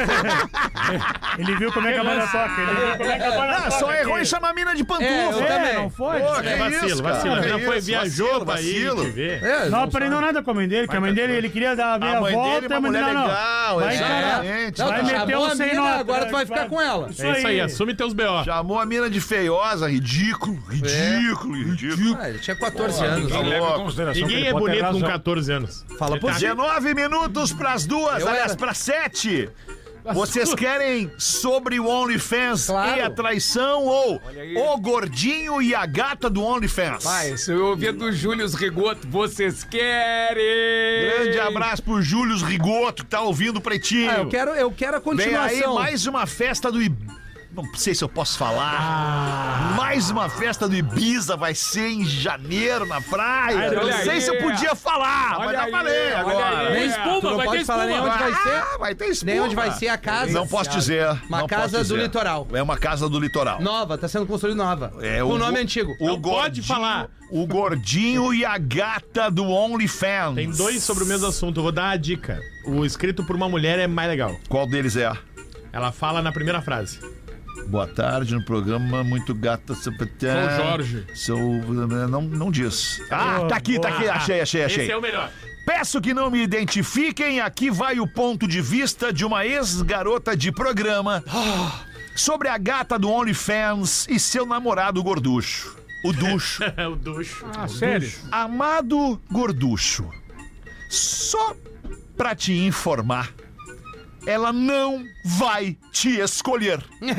Speaker 4: Ele viu como é que a banda toca. Ele viu como é que a banda
Speaker 3: Ah,
Speaker 4: toca.
Speaker 3: só errou
Speaker 4: aqui.
Speaker 3: em chamar a mina de pantufa.
Speaker 5: É, eu
Speaker 4: É,
Speaker 5: também.
Speaker 4: não foi?
Speaker 3: Pô,
Speaker 4: É,
Speaker 3: que
Speaker 7: Vacilo,
Speaker 3: isso,
Speaker 7: vacilo.
Speaker 3: cara?
Speaker 7: Já
Speaker 3: Que
Speaker 7: foi,
Speaker 3: isso,
Speaker 7: viajou
Speaker 3: vacilo,
Speaker 7: pra ir
Speaker 3: vacilo.
Speaker 7: te ver.
Speaker 5: É,
Speaker 4: Não aprendeu nada com a mãe dele, que a mãe dele, ele queria dar a meia
Speaker 3: A mãe
Speaker 4: volta.
Speaker 3: dele é
Speaker 4: a
Speaker 3: uma
Speaker 4: mãe
Speaker 3: mulher
Speaker 4: dele, não,
Speaker 3: legal,
Speaker 4: não. Vai encarar.
Speaker 3: exatamente.
Speaker 5: Não,
Speaker 4: Vai
Speaker 5: tu
Speaker 4: meter
Speaker 5: chamou
Speaker 4: o
Speaker 5: a
Speaker 4: sem
Speaker 5: mina,
Speaker 4: nota,
Speaker 5: agora tu vai
Speaker 4: vai-
Speaker 5: ficar com ela.
Speaker 7: É isso aí, assume teus B O.
Speaker 3: Chamou a mina de feiosa, ridículo, ridículo, ridículo.
Speaker 5: Ah, ele tinha quatorze anos.
Speaker 3: Tá
Speaker 8: Ninguém leva em
Speaker 3: louco.
Speaker 8: consideração que
Speaker 7: Ninguém
Speaker 8: ele
Speaker 7: é
Speaker 8: pode ter
Speaker 7: bonito com
Speaker 8: razão.
Speaker 7: catorze anos.
Speaker 5: Fala por si.
Speaker 3: dezenove minutos pras duas,
Speaker 5: Eu
Speaker 3: aliás,
Speaker 5: era.
Speaker 3: pras sete. Vocês querem sobre o OnlyFans
Speaker 5: Claro.
Speaker 3: e a traição ou o gordinho e a gata do OnlyFans?
Speaker 8: Pai, isso eu ouvia do Júlio Rigoto. Vocês querem?
Speaker 3: Grande abraço pro Júlio Rigoto que tá ouvindo o Pretinho.
Speaker 5: Ah, eu quero, eu quero a
Speaker 3: Vem aí
Speaker 5: continuação.
Speaker 3: mais uma festa do Ibiza. Não sei se eu posso falar. Mais uma festa do Ibiza vai ser em janeiro na praia.
Speaker 8: Olha
Speaker 3: Não
Speaker 8: aí.
Speaker 3: sei se eu podia falar, mas
Speaker 8: Olha
Speaker 3: já
Speaker 8: aí,
Speaker 3: falei
Speaker 8: olha
Speaker 3: agora.
Speaker 8: aí.
Speaker 6: Tem espuma,
Speaker 5: Tu não
Speaker 6: vai ter
Speaker 5: pode falar nem
Speaker 6: espuma.
Speaker 5: onde vai ser.
Speaker 3: Ah, vai ter espuma.
Speaker 5: Nem onde vai ser a casa.
Speaker 3: Não posso dizer.
Speaker 5: Uma
Speaker 3: não
Speaker 5: casa
Speaker 3: posso
Speaker 5: do
Speaker 3: dizer.
Speaker 5: litoral.
Speaker 3: É uma casa do litoral.
Speaker 5: Nova, tá sendo construída nova.
Speaker 3: É,
Speaker 5: com o
Speaker 3: o
Speaker 5: nome
Speaker 3: go-
Speaker 5: antigo.
Speaker 3: O
Speaker 7: Não pode
Speaker 3: gordinho-
Speaker 7: falar.
Speaker 3: O gordinho e a gata do OnlyFans.
Speaker 7: Tem dois sobre o mesmo assunto. Eu vou dar a dica. O escrito por uma mulher é mais legal.
Speaker 3: Qual deles é?
Speaker 7: Ela fala na primeira frase.
Speaker 3: Boa tarde, no programa Muito Gata. Sou
Speaker 6: Jorge.
Speaker 3: Sou. Não, não diz. Ah, tá aqui, tá aqui. Achei, achei, achei.
Speaker 7: Esse é o melhor.
Speaker 3: Peço que não me identifiquem, aqui vai o ponto de vista de uma ex-garota de programa sobre a gata do OnlyFans e seu namorado gorducho. O Ducho.
Speaker 7: É o Ducho.
Speaker 6: Ah, sério?
Speaker 3: Amado Gorducho, só pra te informar, ela não vai te escolher.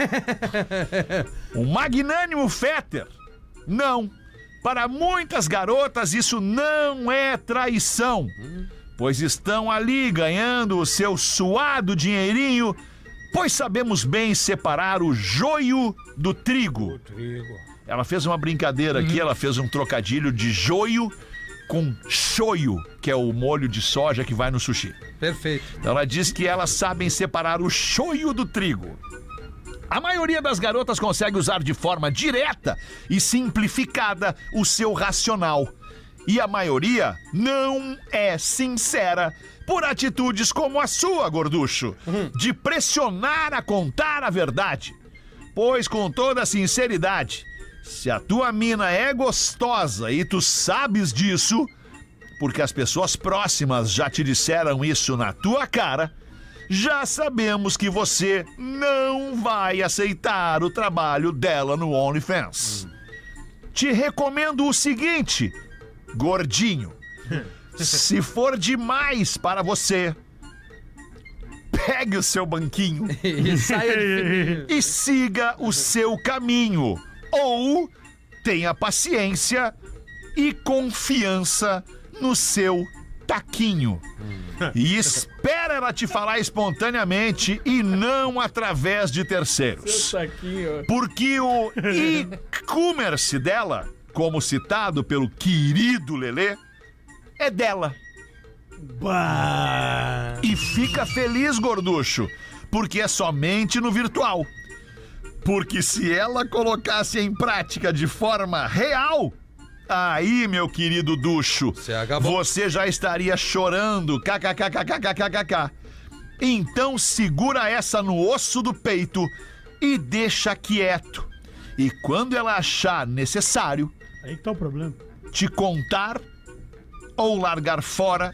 Speaker 3: O magnânimo Fetter, não. Para muitas garotas isso não é traição, pois estão ali ganhando o seu suado dinheirinho, pois sabemos bem separar o joio do trigo. Ela fez uma brincadeira aqui, ela fez um trocadilho de joio com shoyu, que é o molho de soja que vai no sushi.
Speaker 5: Perfeito.
Speaker 3: Então ela diz que elas sabem separar o shoyu do trigo. A maioria das garotas consegue usar de forma direta e simplificada o seu racional. E a maioria não é sincera por atitudes como a sua, Gorducho, de pressionar a contar a verdade. Pois, com toda sinceridade, se a tua mina é gostosa e tu sabes disso, porque as pessoas próximas já te disseram isso na tua cara, já sabemos que você não vai aceitar o trabalho dela no OnlyFans. Te recomendo o seguinte, gordinho, se for demais para você, pegue o seu banquinho
Speaker 5: E saia de...
Speaker 3: e siga o seu caminho. Ou tenha paciência e confiança no seu taquinho. E espera ela te falar espontaneamente e não através de terceiros. Porque o e-commerce dela, como citado pelo querido Lelê, é dela.
Speaker 4: Bah.
Speaker 3: E fica feliz, Gorducho, porque é somente no virtual. Porque se ela colocasse em prática de forma real, aí, meu querido Ducho, você já estaria chorando, kkkkkkkkk. Então segura essa no osso do peito e deixa quieto. E quando ela achar necessário,
Speaker 4: Aí que tá o problema.
Speaker 3: te contar ou largar fora,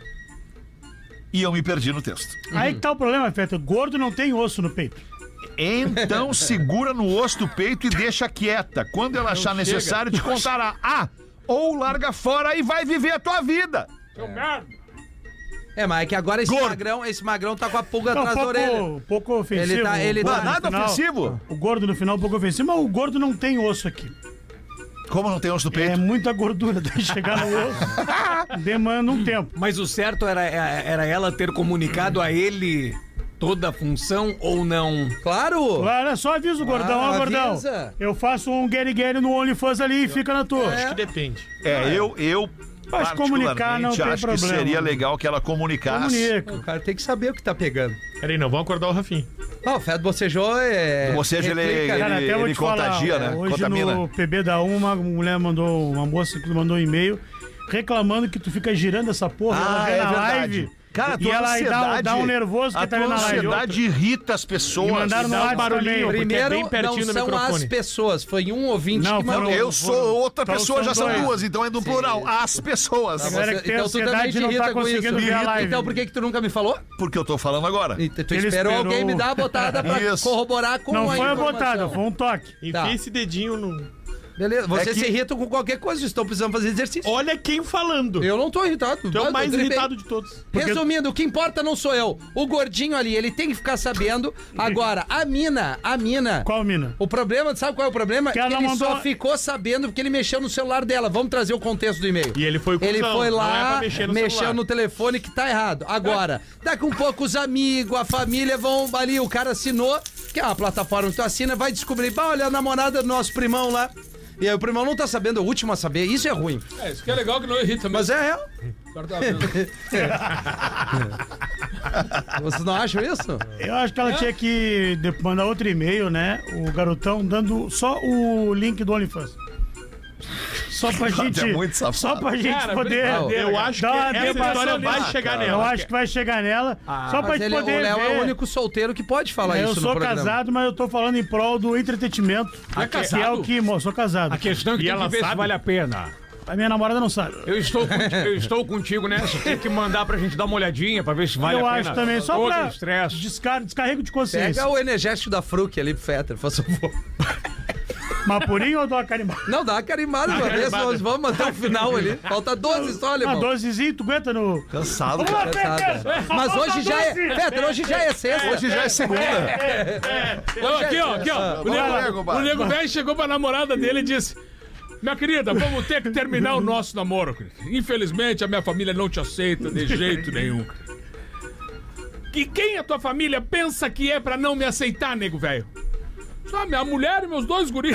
Speaker 3: e eu me perdi no texto.
Speaker 4: Aí que tá o problema, Feta. Gordo não tem osso no peito.
Speaker 3: Então segura no osso do peito e deixa quieta. Quando ela achar necessário, te contará. Ah, ou larga fora e vai viver a tua vida.
Speaker 6: Seu merda.
Speaker 5: É, mas é que agora esse
Speaker 3: Gordo.
Speaker 5: magrão, esse magrão tá com a pulga
Speaker 4: Não,
Speaker 5: atrás da orelha.
Speaker 4: pouco, pouco ofensivo.
Speaker 5: Ele tá- ele
Speaker 4: o gordo
Speaker 5: tá-
Speaker 4: no
Speaker 3: Nada
Speaker 4: final-
Speaker 3: ofensivo?
Speaker 4: O gordo no final um pouco ofensivo, mas o gordo não tem osso aqui.
Speaker 3: Como não tem osso no
Speaker 4: É
Speaker 3: peito?
Speaker 4: muita gordura, deve chegar no osso. Demanda um tempo.
Speaker 8: Mas o certo era, era ela ter comunicado a ele toda a função ou não?
Speaker 5: Claro!
Speaker 4: Claro, é só avisa o gordão, ó, gordão.
Speaker 5: avisa.
Speaker 4: Eu faço um guerre-guerre no OnlyFans ali e fica na tua.
Speaker 7: Acho que depende.
Speaker 3: É, eu, eu
Speaker 4: Mas comunicar não
Speaker 3: particularmente
Speaker 4: tem
Speaker 3: acho
Speaker 4: problema.
Speaker 3: que seria legal que ela comunicasse.
Speaker 4: Comunica.
Speaker 5: O cara tem que saber o que tá pegando.
Speaker 7: Peraí, não, vamos acordar o Rafinha.
Speaker 5: Ó, o Feto bocejou é...
Speaker 3: Ou seja, ele,
Speaker 5: replica,
Speaker 3: ele,
Speaker 4: Cara, até vou
Speaker 3: ele
Speaker 4: te falar,
Speaker 3: contagia, né?
Speaker 4: hoje
Speaker 3: Contamina.
Speaker 4: no P B da U, uma mulher mandou, uma moça que mandou um e-mail reclamando que tu fica girando essa porra,
Speaker 3: Ah,
Speaker 4: ela vê
Speaker 3: é
Speaker 4: na
Speaker 3: verdade.
Speaker 4: live.
Speaker 3: Cara, a
Speaker 4: e
Speaker 3: tua
Speaker 4: ela aí dá,
Speaker 3: ansiedade,
Speaker 4: dá um nervoso que
Speaker 3: a
Speaker 4: tá
Speaker 3: tua
Speaker 4: vendo na live.
Speaker 3: ansiedade irrita as pessoas.
Speaker 4: E mandaram no
Speaker 7: Dá um
Speaker 4: WhatsApp
Speaker 7: barulhinho,
Speaker 4: também.
Speaker 7: porque é
Speaker 5: Primeiro,
Speaker 7: bem pertinho
Speaker 5: não
Speaker 7: do
Speaker 5: são
Speaker 7: microfone.
Speaker 5: as pessoas, foi um ouvinte
Speaker 4: Não,
Speaker 5: que
Speaker 4: foram-
Speaker 5: mandou.
Speaker 3: Eu sou outra
Speaker 4: Então
Speaker 3: pessoa, já
Speaker 4: são
Speaker 3: são
Speaker 4: dois.
Speaker 3: duas, então é do plural. As pessoas.
Speaker 5: Tá,
Speaker 4: Galera
Speaker 5: você-
Speaker 4: que tem
Speaker 5: então tu também
Speaker 4: ansiedade
Speaker 5: te
Speaker 4: não tá
Speaker 5: irrita com
Speaker 4: conseguindo
Speaker 5: isso.
Speaker 4: ver a live.
Speaker 5: Então por que que tu nunca me falou?
Speaker 3: Porque eu tô falando agora.
Speaker 5: E tu tu
Speaker 4: Ele
Speaker 5: esperou,
Speaker 4: esperou.
Speaker 5: alguém me dar a botada pra
Speaker 3: Isso.
Speaker 5: corroborar com
Speaker 4: Não
Speaker 5: a
Speaker 4: foi a
Speaker 5: informação.
Speaker 4: botada, foi um toque.
Speaker 7: Enfia
Speaker 5: Tá.
Speaker 7: esse dedinho no...
Speaker 5: Beleza, vocês
Speaker 3: É que-
Speaker 5: se irritam com qualquer coisa, estão precisando fazer exercício.
Speaker 7: Olha quem falando.
Speaker 5: Eu não tô irritado.
Speaker 7: Tu é
Speaker 5: eu
Speaker 7: o mais
Speaker 5: gripei.
Speaker 7: irritado de todos.
Speaker 5: Resumindo, o que importa não sou eu. O gordinho ali, ele tem que ficar sabendo. Agora, a mina, a mina...
Speaker 4: Qual mina?
Speaker 5: O problema, sabe qual é o problema?
Speaker 4: Que ela
Speaker 5: ele
Speaker 4: mandou-
Speaker 5: só ficou sabendo porque ele mexeu no celular dela. Vamos trazer o contexto do e-mail.
Speaker 7: E ele foi cuzão,
Speaker 5: Ele foi
Speaker 7: não é
Speaker 5: lá,
Speaker 7: pra mexer no
Speaker 5: mexeu
Speaker 7: celular.
Speaker 5: no telefone que tá errado. Agora, daqui um pouco os amigos, a família vão ali, o cara assinou, que é uma plataforma que tu assina, vai descobrir, bah, olha a namorada do nosso primão lá. E aí o primão não tá sabendo, é o último a saber. Isso é ruim.
Speaker 6: É, isso que é legal que não irrita mesmo.
Speaker 5: Mas é real.
Speaker 6: O cara tá vendo.
Speaker 5: Vocês não acham isso?
Speaker 4: Eu acho que ela tinha que de- mandar outro e-mail, né? O garotão dando só o link do OnlyFans. Só pra gente.
Speaker 9: É muito safado.
Speaker 4: Só pra gente
Speaker 6: Cara,
Speaker 4: poder.
Speaker 6: brincadeira,
Speaker 7: Eu acho que
Speaker 4: Dá uma
Speaker 7: essa história
Speaker 4: debaixada
Speaker 7: vai
Speaker 4: nisso.
Speaker 7: chegar
Speaker 4: Eu
Speaker 7: nela.
Speaker 4: acho que vai chegar nela. só pra
Speaker 5: Mas
Speaker 4: gente
Speaker 5: ele, o
Speaker 4: poder
Speaker 5: Léo
Speaker 4: ver.
Speaker 5: é o único solteiro que pode falar
Speaker 4: Eu
Speaker 5: isso no
Speaker 4: sou
Speaker 5: programa.
Speaker 4: casado, mas eu tô falando em prol do entretenimento.
Speaker 6: É
Speaker 4: Que é
Speaker 6: casado?
Speaker 4: o que, mo- sou casado.
Speaker 8: A questão é que
Speaker 7: E
Speaker 8: tem
Speaker 7: ela
Speaker 8: que ver se
Speaker 7: sabe?
Speaker 8: vale a pena.
Speaker 4: A minha namorada não sabe.
Speaker 8: Eu estou, conti- eu estou contigo nessa. Tem que mandar pra gente dar uma olhadinha pra ver se vale
Speaker 4: eu
Speaker 8: a pena.
Speaker 4: acho também, só
Speaker 8: Todo
Speaker 4: pra
Speaker 8: estresse.
Speaker 4: descar descarrego de consciência.
Speaker 5: Pega o energético da Fruc ali pro Fetter, por favor.
Speaker 4: Mas purinho ou dou uma carimbada?
Speaker 5: Não, dá uma carimbada uma vez, nós vamos até o final ali. Falta doze só,
Speaker 4: Ah,
Speaker 5: alemão.
Speaker 4: dozezinho, tu aguenta no.
Speaker 9: Cansado,
Speaker 4: Vamos lá,
Speaker 9: cara.
Speaker 4: Peter!
Speaker 5: Mas
Speaker 4: Falta
Speaker 5: hoje já é.
Speaker 4: doze!
Speaker 5: Fetter, hoje já é sexta.
Speaker 9: Hoje já é segunda.
Speaker 6: Não, aqui, ó, aqui, ó. O
Speaker 9: Vai lá,
Speaker 6: nego,
Speaker 9: compadre.
Speaker 6: o nego velho chegou pra namorada dele e disse: minha querida, vamos ter que terminar o nosso namoro, querida. Infelizmente, a minha família não te aceita de jeito nenhum. Que quem a tua família pensa que é pra não me aceitar, nego velho? Só minha mulher e meus dois guris.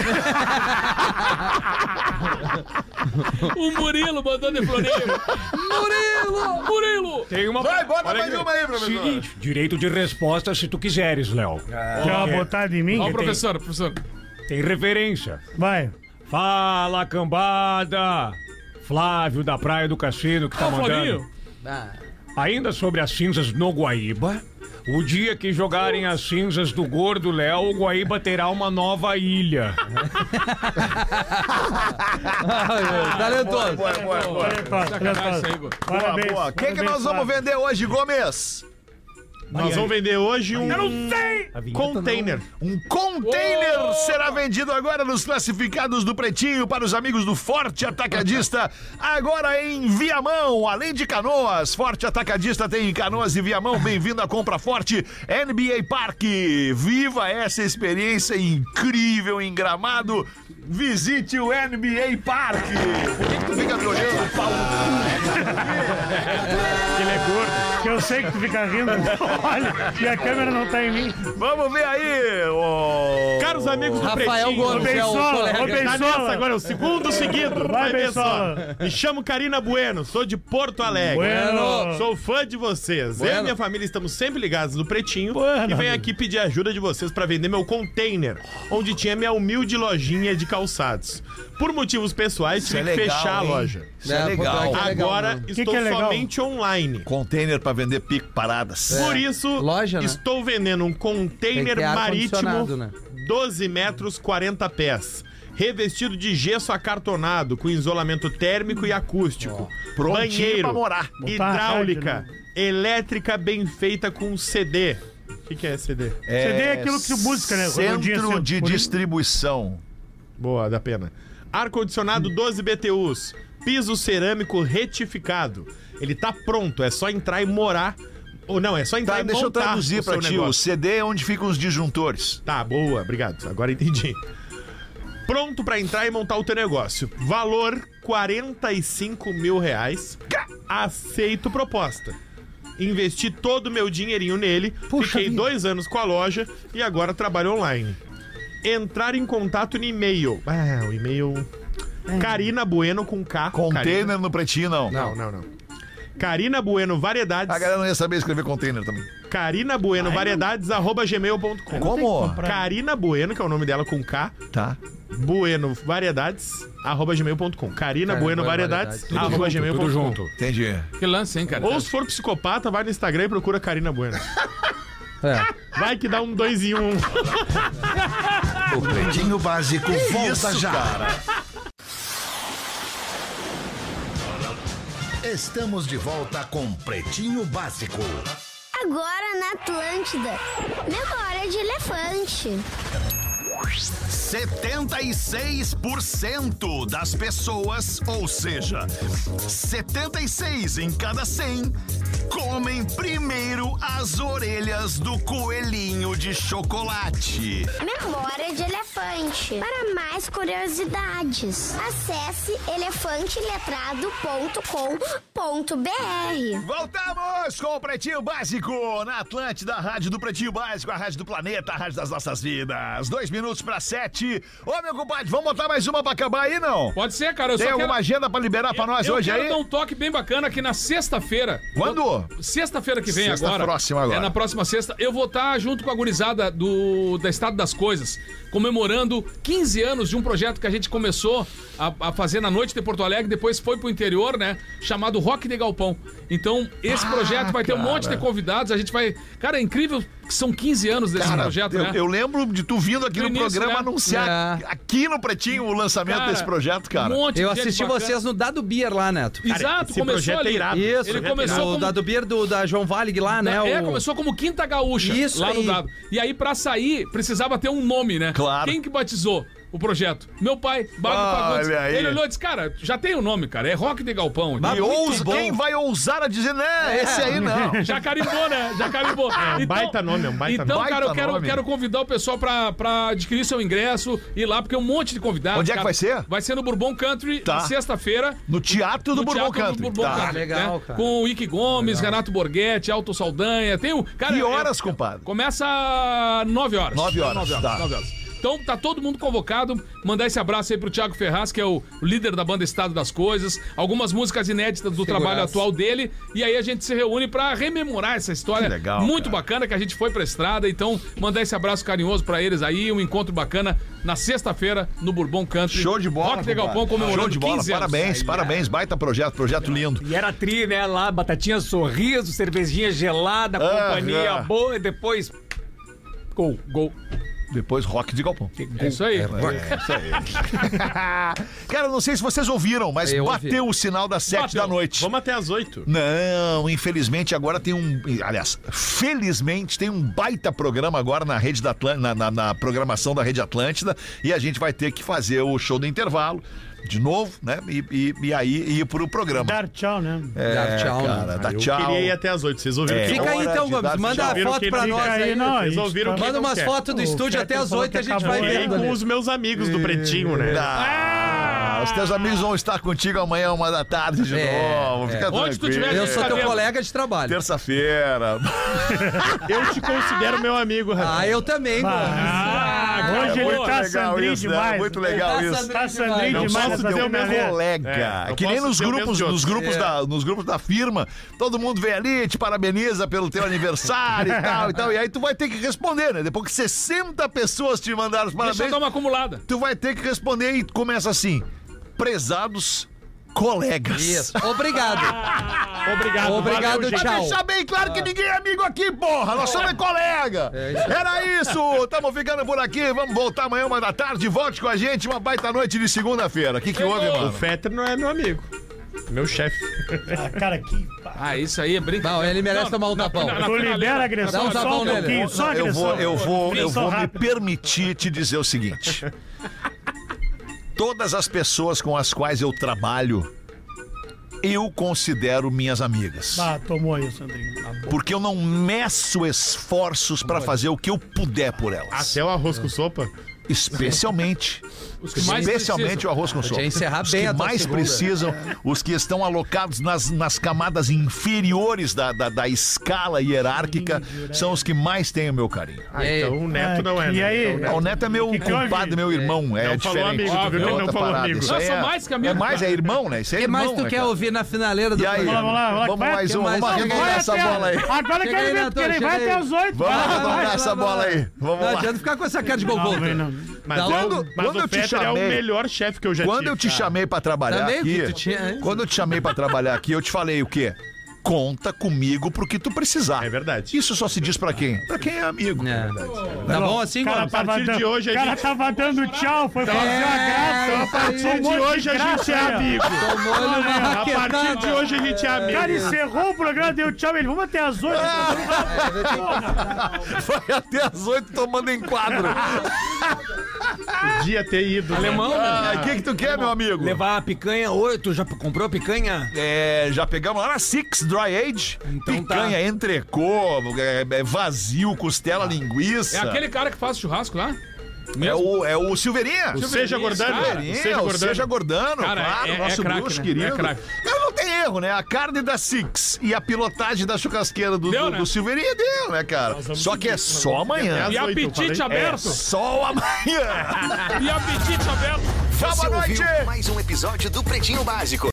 Speaker 6: O Murilo mandou de Floripa. Murilo! Murilo!
Speaker 8: Tem uma.
Speaker 9: Vai, bota
Speaker 8: Olha
Speaker 9: mais
Speaker 8: aqui.
Speaker 9: uma aí, professor.
Speaker 8: Seguinte, direito de resposta se tu quiseres, Léo.
Speaker 4: Quer uma botada em mim?
Speaker 6: Ó,
Speaker 8: tem-
Speaker 6: professor, professor.
Speaker 8: Tem referência.
Speaker 4: Vai.
Speaker 8: Fala, cambada! Flávio da Praia do Cassino que tá
Speaker 6: Ó,
Speaker 8: mandando.
Speaker 6: Florinho.
Speaker 5: Ah,
Speaker 8: Ainda sobre as cinzas no Guaíba, o dia que jogarem as cinzas do gordo Léo, o Guaíba terá uma nova ilha.
Speaker 5: talentoso.
Speaker 9: Boa, boa, boa.
Speaker 4: Olha só,
Speaker 6: Sacanagem
Speaker 4: olha
Speaker 6: isso aí,
Speaker 4: só.
Speaker 6: Gu.
Speaker 4: Parabéns.
Speaker 9: Boa. O que, que
Speaker 4: parabéns,
Speaker 9: nós vamos
Speaker 4: Flávio.
Speaker 9: vender hoje, Gomes?
Speaker 7: Nós vamos vender hoje um container.
Speaker 9: Um container será vendido agora nos classificados do Pretinho para os amigos do Forte Atacadista. Agora em Viamão, além de Canoas. Forte Atacadista tem em Canoas e Viamão. Bem-vindo à Compra Forte N B A Parque. Viva essa experiência incrível em Gramado. Visite o N B A Parque. Por que, que tu fica me olhando, Paulo?
Speaker 4: Ele é gordo. Que eu sei que tu fica rindo. Olha, e a câmera não tá em mim.
Speaker 9: Vamos ver aí, ô...
Speaker 7: Caros amigos do
Speaker 5: Rafael
Speaker 7: Pretinho.
Speaker 5: Gomes é o
Speaker 4: Bensola,
Speaker 5: colega.
Speaker 4: ô,
Speaker 7: Tá
Speaker 4: Bensola.
Speaker 7: nessa agora, é o segundo seguido.
Speaker 4: Vai,
Speaker 7: ver
Speaker 4: Bensola.
Speaker 7: só. Me chamo Karina Bueno, sou de Porto Alegre.
Speaker 4: Bueno.
Speaker 7: Sou fã de vocês. Eu
Speaker 5: Bueno.
Speaker 7: e minha família estamos sempre ligados no Pretinho
Speaker 4: Bueno.
Speaker 7: e venho aqui pedir ajuda de vocês pra vender meu container, onde tinha minha humilde lojinha de calçados. Por motivos pessoais, tive
Speaker 9: é
Speaker 7: que
Speaker 9: legal,
Speaker 7: fechar a
Speaker 9: hein?
Speaker 7: loja.
Speaker 9: Isso é legal.
Speaker 5: pô, que legal,
Speaker 7: Agora
Speaker 5: mano.
Speaker 7: estou
Speaker 4: que é legal?
Speaker 7: somente online.
Speaker 9: Container pra vender pico paradas.
Speaker 7: Por isso,
Speaker 5: Loja, né?
Speaker 7: estou vendendo um
Speaker 5: Tem
Speaker 7: container
Speaker 5: que ter
Speaker 7: marítimo
Speaker 5: ar-condicionado, né?
Speaker 7: doze metros, quarenta pés. Revestido de gesso acartonado, com isolamento térmico e acústico.
Speaker 9: Prontinho
Speaker 7: Banheiro,
Speaker 9: pra morar.
Speaker 7: hidráulica,
Speaker 4: rádio,
Speaker 7: elétrica bem feita com C D. O que, que é C D?
Speaker 4: C D é aquilo que tu busca, né? Rodondinha,
Speaker 9: Centro
Speaker 4: assim,
Speaker 9: de
Speaker 4: por-
Speaker 9: distribuição.
Speaker 7: Boa, dá pena. Ar-condicionado doze B T Us. Piso cerâmico retificado. Ele tá pronto, é só entrar e morar. Ou não, é só entrar
Speaker 9: Tá,
Speaker 7: e
Speaker 9: deixa eu
Speaker 7: montar
Speaker 9: traduzir
Speaker 7: o
Speaker 9: pra
Speaker 7: seu
Speaker 9: ti. O
Speaker 7: negócio.
Speaker 9: C D é onde ficam os disjuntores.
Speaker 7: Tá, boa, obrigado. Agora entendi. Pronto pra entrar e montar o teu negócio. Valor quarenta e cinco mil reais. Aceito proposta. Investi todo o meu dinheirinho nele.
Speaker 5: Puxa
Speaker 7: fiquei
Speaker 5: vida.
Speaker 7: dois anos com a loja e agora trabalho online. Entrar em contato no e-mail. Ah, o e-mail. Karina Bueno com K.
Speaker 9: Container
Speaker 7: Karina-
Speaker 9: no pretinho, não.
Speaker 7: Não, não, não. Karina Bueno Variedades.
Speaker 9: A galera não ia saber escrever container também.
Speaker 7: Karina Bueno Variedades arroba gmail ponto com.
Speaker 9: Como?
Speaker 7: Karina Bueno, que é o nome dela com K.
Speaker 9: Tá.
Speaker 7: Bueno Variedades, arroba gmail ponto com. Karina
Speaker 5: Karina
Speaker 7: Bueno
Speaker 5: Bueno
Speaker 7: Variedades,
Speaker 5: Variedades.
Speaker 7: arroba gmail ponto com.
Speaker 8: Tudo junto.
Speaker 9: Entendi.
Speaker 6: Que lance, hein, cara?
Speaker 7: Ou se for psicopata, vai no Instagram e procura Karina Bueno.
Speaker 5: É.
Speaker 7: Vai que dá um dois em um.
Speaker 1: O Pretinho Básico volta já. Estamos de volta com Pretinho Básico.
Speaker 10: Agora na Atlântida. Memória de elefante.
Speaker 1: setenta e seis por cento das pessoas, ou seja, setenta e seis em cada cem, comem primeiro as orelhas do coelhinho de chocolate.
Speaker 10: Memória de elefante. Para mais curiosidades, acesse elefante letrado ponto com ponto b r.
Speaker 9: Voltamos com o Pretinho Básico na Atlântida, a rádio do Pretinho Básico, a rádio do planeta, a rádio das nossas vidas. Dois minutos pra sete. Ô, meu compadre, vamos botar mais uma pra acabar aí, não?
Speaker 6: Pode ser, cara. Eu
Speaker 9: Tem
Speaker 6: só
Speaker 9: alguma
Speaker 6: quero...
Speaker 9: agenda pra liberar pra nós
Speaker 6: eu
Speaker 9: hoje
Speaker 6: quero
Speaker 9: aí?
Speaker 6: dar um toque bem bacana aqui na sexta-feira.
Speaker 9: Quando?
Speaker 6: Sexta-feira que vem
Speaker 9: Sexta
Speaker 6: agora.
Speaker 9: próxima agora.
Speaker 6: É na próxima sexta. Eu vou estar junto com a gurizada do, da Estado das Coisas, comemorando quinze anos anos de um projeto que a gente começou a, a fazer na noite de Porto Alegre, depois foi pro interior, né? Chamado Rock de Galpão. Então, esse ah, projeto vai cara. ter um monte de convidados, a gente vai... Cara, é incrível que são quinze anos desse cara, projeto,
Speaker 3: eu,
Speaker 6: né?
Speaker 3: Eu lembro de tu vindo aqui no, no início, programa né? anunciar é. aqui no Pretinho o lançamento cara, desse projeto, cara.
Speaker 5: Um monte eu de assisti vocês no Dado Beer lá, Neto.
Speaker 6: Cara, Exato, começou ali.
Speaker 5: É Isso, ele começou como... O Dado Beer do, da João Valig lá, né?
Speaker 6: É,
Speaker 5: o...
Speaker 6: começou como Quinta Gaúcha, Isso lá aí. no Dado. E aí, pra sair, precisava ter um nome, né?
Speaker 3: Claro.
Speaker 6: Quem que batizou o projeto? Meu pai, Bago Fagundes. Ele olhou e disse, cara, já tem o um nome, cara, é Rock de Galpão.
Speaker 3: E ousa, quem vai ousar a dizer, né, esse aí não.
Speaker 6: Já carimbou, né? Já carimbou.
Speaker 7: É um
Speaker 6: então,
Speaker 7: baita nome, é um baita
Speaker 6: então,
Speaker 7: nome.
Speaker 6: Então, cara, eu quero,
Speaker 3: nome.
Speaker 6: quero convidar o pessoal pra, pra adquirir seu ingresso, ir lá, porque é um monte de convidados.
Speaker 3: Onde é que
Speaker 6: cara.
Speaker 3: vai ser?
Speaker 6: Vai ser no Bourbon Country,
Speaker 3: tá.
Speaker 6: na sexta-feira.
Speaker 3: No Teatro do
Speaker 6: no
Speaker 3: Bourbon
Speaker 6: teatro
Speaker 3: Country.
Speaker 6: Do Bourbon
Speaker 3: tá.
Speaker 6: Country
Speaker 5: Legal,
Speaker 6: né?
Speaker 5: cara.
Speaker 6: Com o Ike Gomes, Legal. Renato Borghetti, Alto Saldanha. Tem o... Cara,
Speaker 3: que horas,
Speaker 6: é,
Speaker 3: compadre?
Speaker 6: Começa às nove horas.
Speaker 3: nove horas,
Speaker 6: nove horas.
Speaker 3: tá.
Speaker 6: nove horas. Então tá todo mundo convocado. Mandar esse abraço aí pro Thiago Ferraz, que é o líder da banda Estado das Coisas. Algumas músicas inéditas do Segurança. trabalho atual dele. E aí a gente se reúne pra rememorar essa história
Speaker 3: legal,
Speaker 6: muito
Speaker 3: cara.
Speaker 6: bacana que a gente foi pra estrada. Então, mandar esse abraço carinhoso pra eles aí. Um encontro bacana na sexta-feira no Bourbon Country.
Speaker 3: Show de bola.
Speaker 6: Rock de Galpão comemorando
Speaker 3: Show de bola.
Speaker 6: quinze anos.
Speaker 3: Parabéns, aí, parabéns. É. Baita projeto, projeto lindo.
Speaker 8: E era tri, né? Lá, batatinha sorriso, cervejinha gelada, ah, companhia ah. boa e depois. Gol, gol.
Speaker 3: Depois Rock de Galpão.
Speaker 6: É isso aí.
Speaker 3: É, é isso aí. Cara, não sei se vocês ouviram, mas eu bateu ouvi. o sinal das sete bateu. da noite.
Speaker 7: Vamos até as oito.
Speaker 3: Não, infelizmente agora tem um... Aliás, felizmente tem um baita programa agora na rede da Atlântida, na, na, na programação da Rede Atlântida, e a gente vai ter que fazer o show do intervalo de novo, né? E, e, e aí ir pro programa.
Speaker 4: Dar tchau, né?
Speaker 3: É,
Speaker 5: dar tchau.
Speaker 3: Cara, dar
Speaker 7: eu
Speaker 3: tchau.
Speaker 7: queria ir até as oito, vocês ouviram?
Speaker 3: É,
Speaker 5: Fica aí então, Gomes, manda a foto pra nós aí.
Speaker 4: Não,
Speaker 7: vocês ouviram que
Speaker 5: Manda umas fotos do estúdio até as oito, a gente vai vendo.
Speaker 7: Com os meus amigos do Pretinho, né?
Speaker 3: Ah, os teus amigos vão estar contigo amanhã, uma da tarde de é, novo. Fica
Speaker 6: é. Onde tu tiver,
Speaker 5: eu sou teu colega de trabalho.
Speaker 3: Terça-feira.
Speaker 7: Eu te considero meu amigo,
Speaker 5: rapaz. Ah, eu também, Gomes.
Speaker 4: Ah, hoje ele tá sandrinho demais.
Speaker 3: Muito legal isso.
Speaker 4: Tá sandrinho demais.
Speaker 3: Posso ter o meu colega. Que nem nos grupos, nos grupos da, nos grupos da firma, todo mundo vem ali, te parabeniza pelo teu aniversário e tal e tal. E aí tu vai ter que responder, né? Depois que sessenta pessoas te mandaram os parabéns,
Speaker 6: deixa eu dar uma acumulada.
Speaker 3: Tu vai ter que responder e começa assim: prezados colegas.
Speaker 5: Isso. Obrigado.
Speaker 7: Obrigado.
Speaker 5: Obrigado,
Speaker 3: Valeu,
Speaker 5: tchau.
Speaker 3: Pra deixar bem claro que ninguém é amigo aqui, porra. Nós somos colega. É isso. Era isso. Tamo ficando por aqui. Vamos voltar amanhã, uma da tarde. Volte com a gente. Uma baita noite de segunda-feira. O que que houve, mano?
Speaker 7: O Fetter não é meu amigo. Meu chefe.
Speaker 4: Ah, cara, que...
Speaker 6: Ah, isso aí é brincadeira.
Speaker 5: Não, ele merece não, tomar um tapão.
Speaker 4: Tu libera a agressão,
Speaker 5: dá um tapão
Speaker 4: só um
Speaker 5: nele.
Speaker 4: pouquinho, só
Speaker 3: eu
Speaker 4: agressão.
Speaker 3: vou, eu vou, eu vou me
Speaker 4: rápido.
Speaker 3: permitir te dizer o seguinte. Todas as pessoas com as quais eu trabalho, eu considero minhas amigas.
Speaker 4: Ah, tomou aí, Sandrinho.
Speaker 3: Porque eu não meço esforços pra fazer o que eu puder por elas.
Speaker 7: Até o arroz com sopa?
Speaker 3: Especialmente.
Speaker 6: Os que mais
Speaker 3: especialmente
Speaker 6: precisam.
Speaker 3: o arroz com sopa.
Speaker 5: encerrar
Speaker 3: Os
Speaker 5: bem
Speaker 3: que
Speaker 5: a tua
Speaker 3: mais
Speaker 5: segunda.
Speaker 3: precisam, os que estão alocados nas, nas camadas inferiores da, da, da escala hierárquica, são os que mais têm o meu carinho.
Speaker 7: Ah, então o Neto não é.
Speaker 4: E
Speaker 7: né?
Speaker 4: aí?
Speaker 7: Então,
Speaker 3: O Neto é meu
Speaker 4: Que que
Speaker 3: compadre,
Speaker 4: houve?
Speaker 3: meu irmão. É
Speaker 7: Não falou
Speaker 3: diferente.
Speaker 7: amigo, tu viu que ele não
Speaker 3: Outra
Speaker 7: falou
Speaker 3: parada.
Speaker 7: amigo.
Speaker 3: Isso
Speaker 6: Não,
Speaker 3: aí
Speaker 6: são
Speaker 3: é-
Speaker 6: mais que amigo,
Speaker 3: É mais,
Speaker 6: cara.
Speaker 3: é irmão, né? Isso é
Speaker 5: O que
Speaker 3: irmão,
Speaker 5: mais tu
Speaker 3: né,
Speaker 5: quer
Speaker 3: cara?
Speaker 5: ouvir na finaleira do
Speaker 3: E aí?
Speaker 5: programa?
Speaker 4: Vamos lá, vamos lá,
Speaker 3: Vamos
Speaker 4: vai,
Speaker 3: mais
Speaker 5: que
Speaker 3: um,
Speaker 5: mais?
Speaker 3: vamos
Speaker 5: Chega
Speaker 3: arredondar
Speaker 5: aí,
Speaker 3: essa
Speaker 4: até-
Speaker 3: bola aí.
Speaker 4: Agora eu
Speaker 5: Chega aí,
Speaker 4: quero ver,
Speaker 5: Neto,
Speaker 4: porque ele
Speaker 5: chega
Speaker 4: vai
Speaker 5: aí.
Speaker 4: até as oito.
Speaker 3: Vamos
Speaker 4: Vai,
Speaker 3: arredondar
Speaker 4: vai,
Speaker 3: essa
Speaker 4: vai,
Speaker 3: bola
Speaker 4: vai.
Speaker 3: aí. Vamos
Speaker 5: Não
Speaker 3: lá.
Speaker 5: adianta ficar com essa cara de gol
Speaker 4: Não, vem, não.
Speaker 7: Mas,
Speaker 5: Da
Speaker 7: é o-
Speaker 3: onde-
Speaker 7: mas
Speaker 3: quando
Speaker 7: o
Speaker 3: eu te
Speaker 7: Fetter é o
Speaker 3: chamei-
Speaker 7: melhor chefe que eu já
Speaker 3: Quando
Speaker 7: tive.
Speaker 3: eu te chamei pra trabalhar
Speaker 5: Também o que
Speaker 3: aqui,
Speaker 5: tu tinha, hein?
Speaker 3: quando eu te chamei pra trabalhar aqui, eu te falei o quê? Conta comigo pro que tu precisar.
Speaker 7: É verdade.
Speaker 3: Isso só se diz pra quem? Pra quem é amigo.
Speaker 5: É. Tá bom assim,
Speaker 4: Cara,
Speaker 5: Gomes?
Speaker 7: a partir
Speaker 4: tava
Speaker 7: de
Speaker 4: dando-
Speaker 7: hoje a
Speaker 4: O cara
Speaker 7: gente-
Speaker 4: tava dando tchau, foi fazer
Speaker 5: É,
Speaker 4: uma graça.
Speaker 5: a partir
Speaker 4: Tomou
Speaker 7: de hoje a
Speaker 4: graça
Speaker 7: gente é
Speaker 4: aí, ó.
Speaker 7: amigo.
Speaker 5: Tomou-lhe uma
Speaker 7: A partir
Speaker 5: raquetada.
Speaker 7: de hoje a gente é
Speaker 4: O cara
Speaker 7: amigo.
Speaker 4: encerrou o programa, deu tchau, ele, vamos até as oito.
Speaker 3: Vai até as oito tomando enquadro.
Speaker 7: Podia ter ido. né?
Speaker 6: Alemão,
Speaker 3: Ah, o que que tu quer, meu amigo?
Speaker 8: Levar a picanha. Oi, tu já comprou picanha?
Speaker 3: É, já pegamos lá na Six Dry Age.
Speaker 8: Então tá.
Speaker 3: Picanha, entrecô, é, é vazio, costela, linguiça.
Speaker 6: É aquele cara que faz churrasco lá?
Speaker 3: É o, é o Silveirinha.
Speaker 7: O Seja Gordano.
Speaker 6: Cara,
Speaker 7: O
Speaker 3: Silveirinha,
Speaker 7: Seja
Speaker 3: o
Speaker 7: Gordano.
Speaker 3: Seja Gordano,
Speaker 6: Cara,
Speaker 3: claro,
Speaker 6: é-
Speaker 3: nosso
Speaker 6: é craque,
Speaker 3: bruxo
Speaker 6: né?
Speaker 3: querido.
Speaker 6: É craque.
Speaker 3: Cara, não tem erro, né? A carne da Six e a pilotagem da churrasqueira do,
Speaker 6: Deu,
Speaker 3: do,
Speaker 6: né?
Speaker 3: do Silveirinha deu, né, cara? Só que é só amanhã.
Speaker 6: E
Speaker 7: Às oito, eu
Speaker 6: apetite
Speaker 7: falei.
Speaker 6: aberto.
Speaker 3: Só amanhã.
Speaker 6: E apetite aberto.
Speaker 3: Tchau,
Speaker 11: Você
Speaker 3: boa noite.
Speaker 11: ouviu mais um episódio do Pretinho Básico.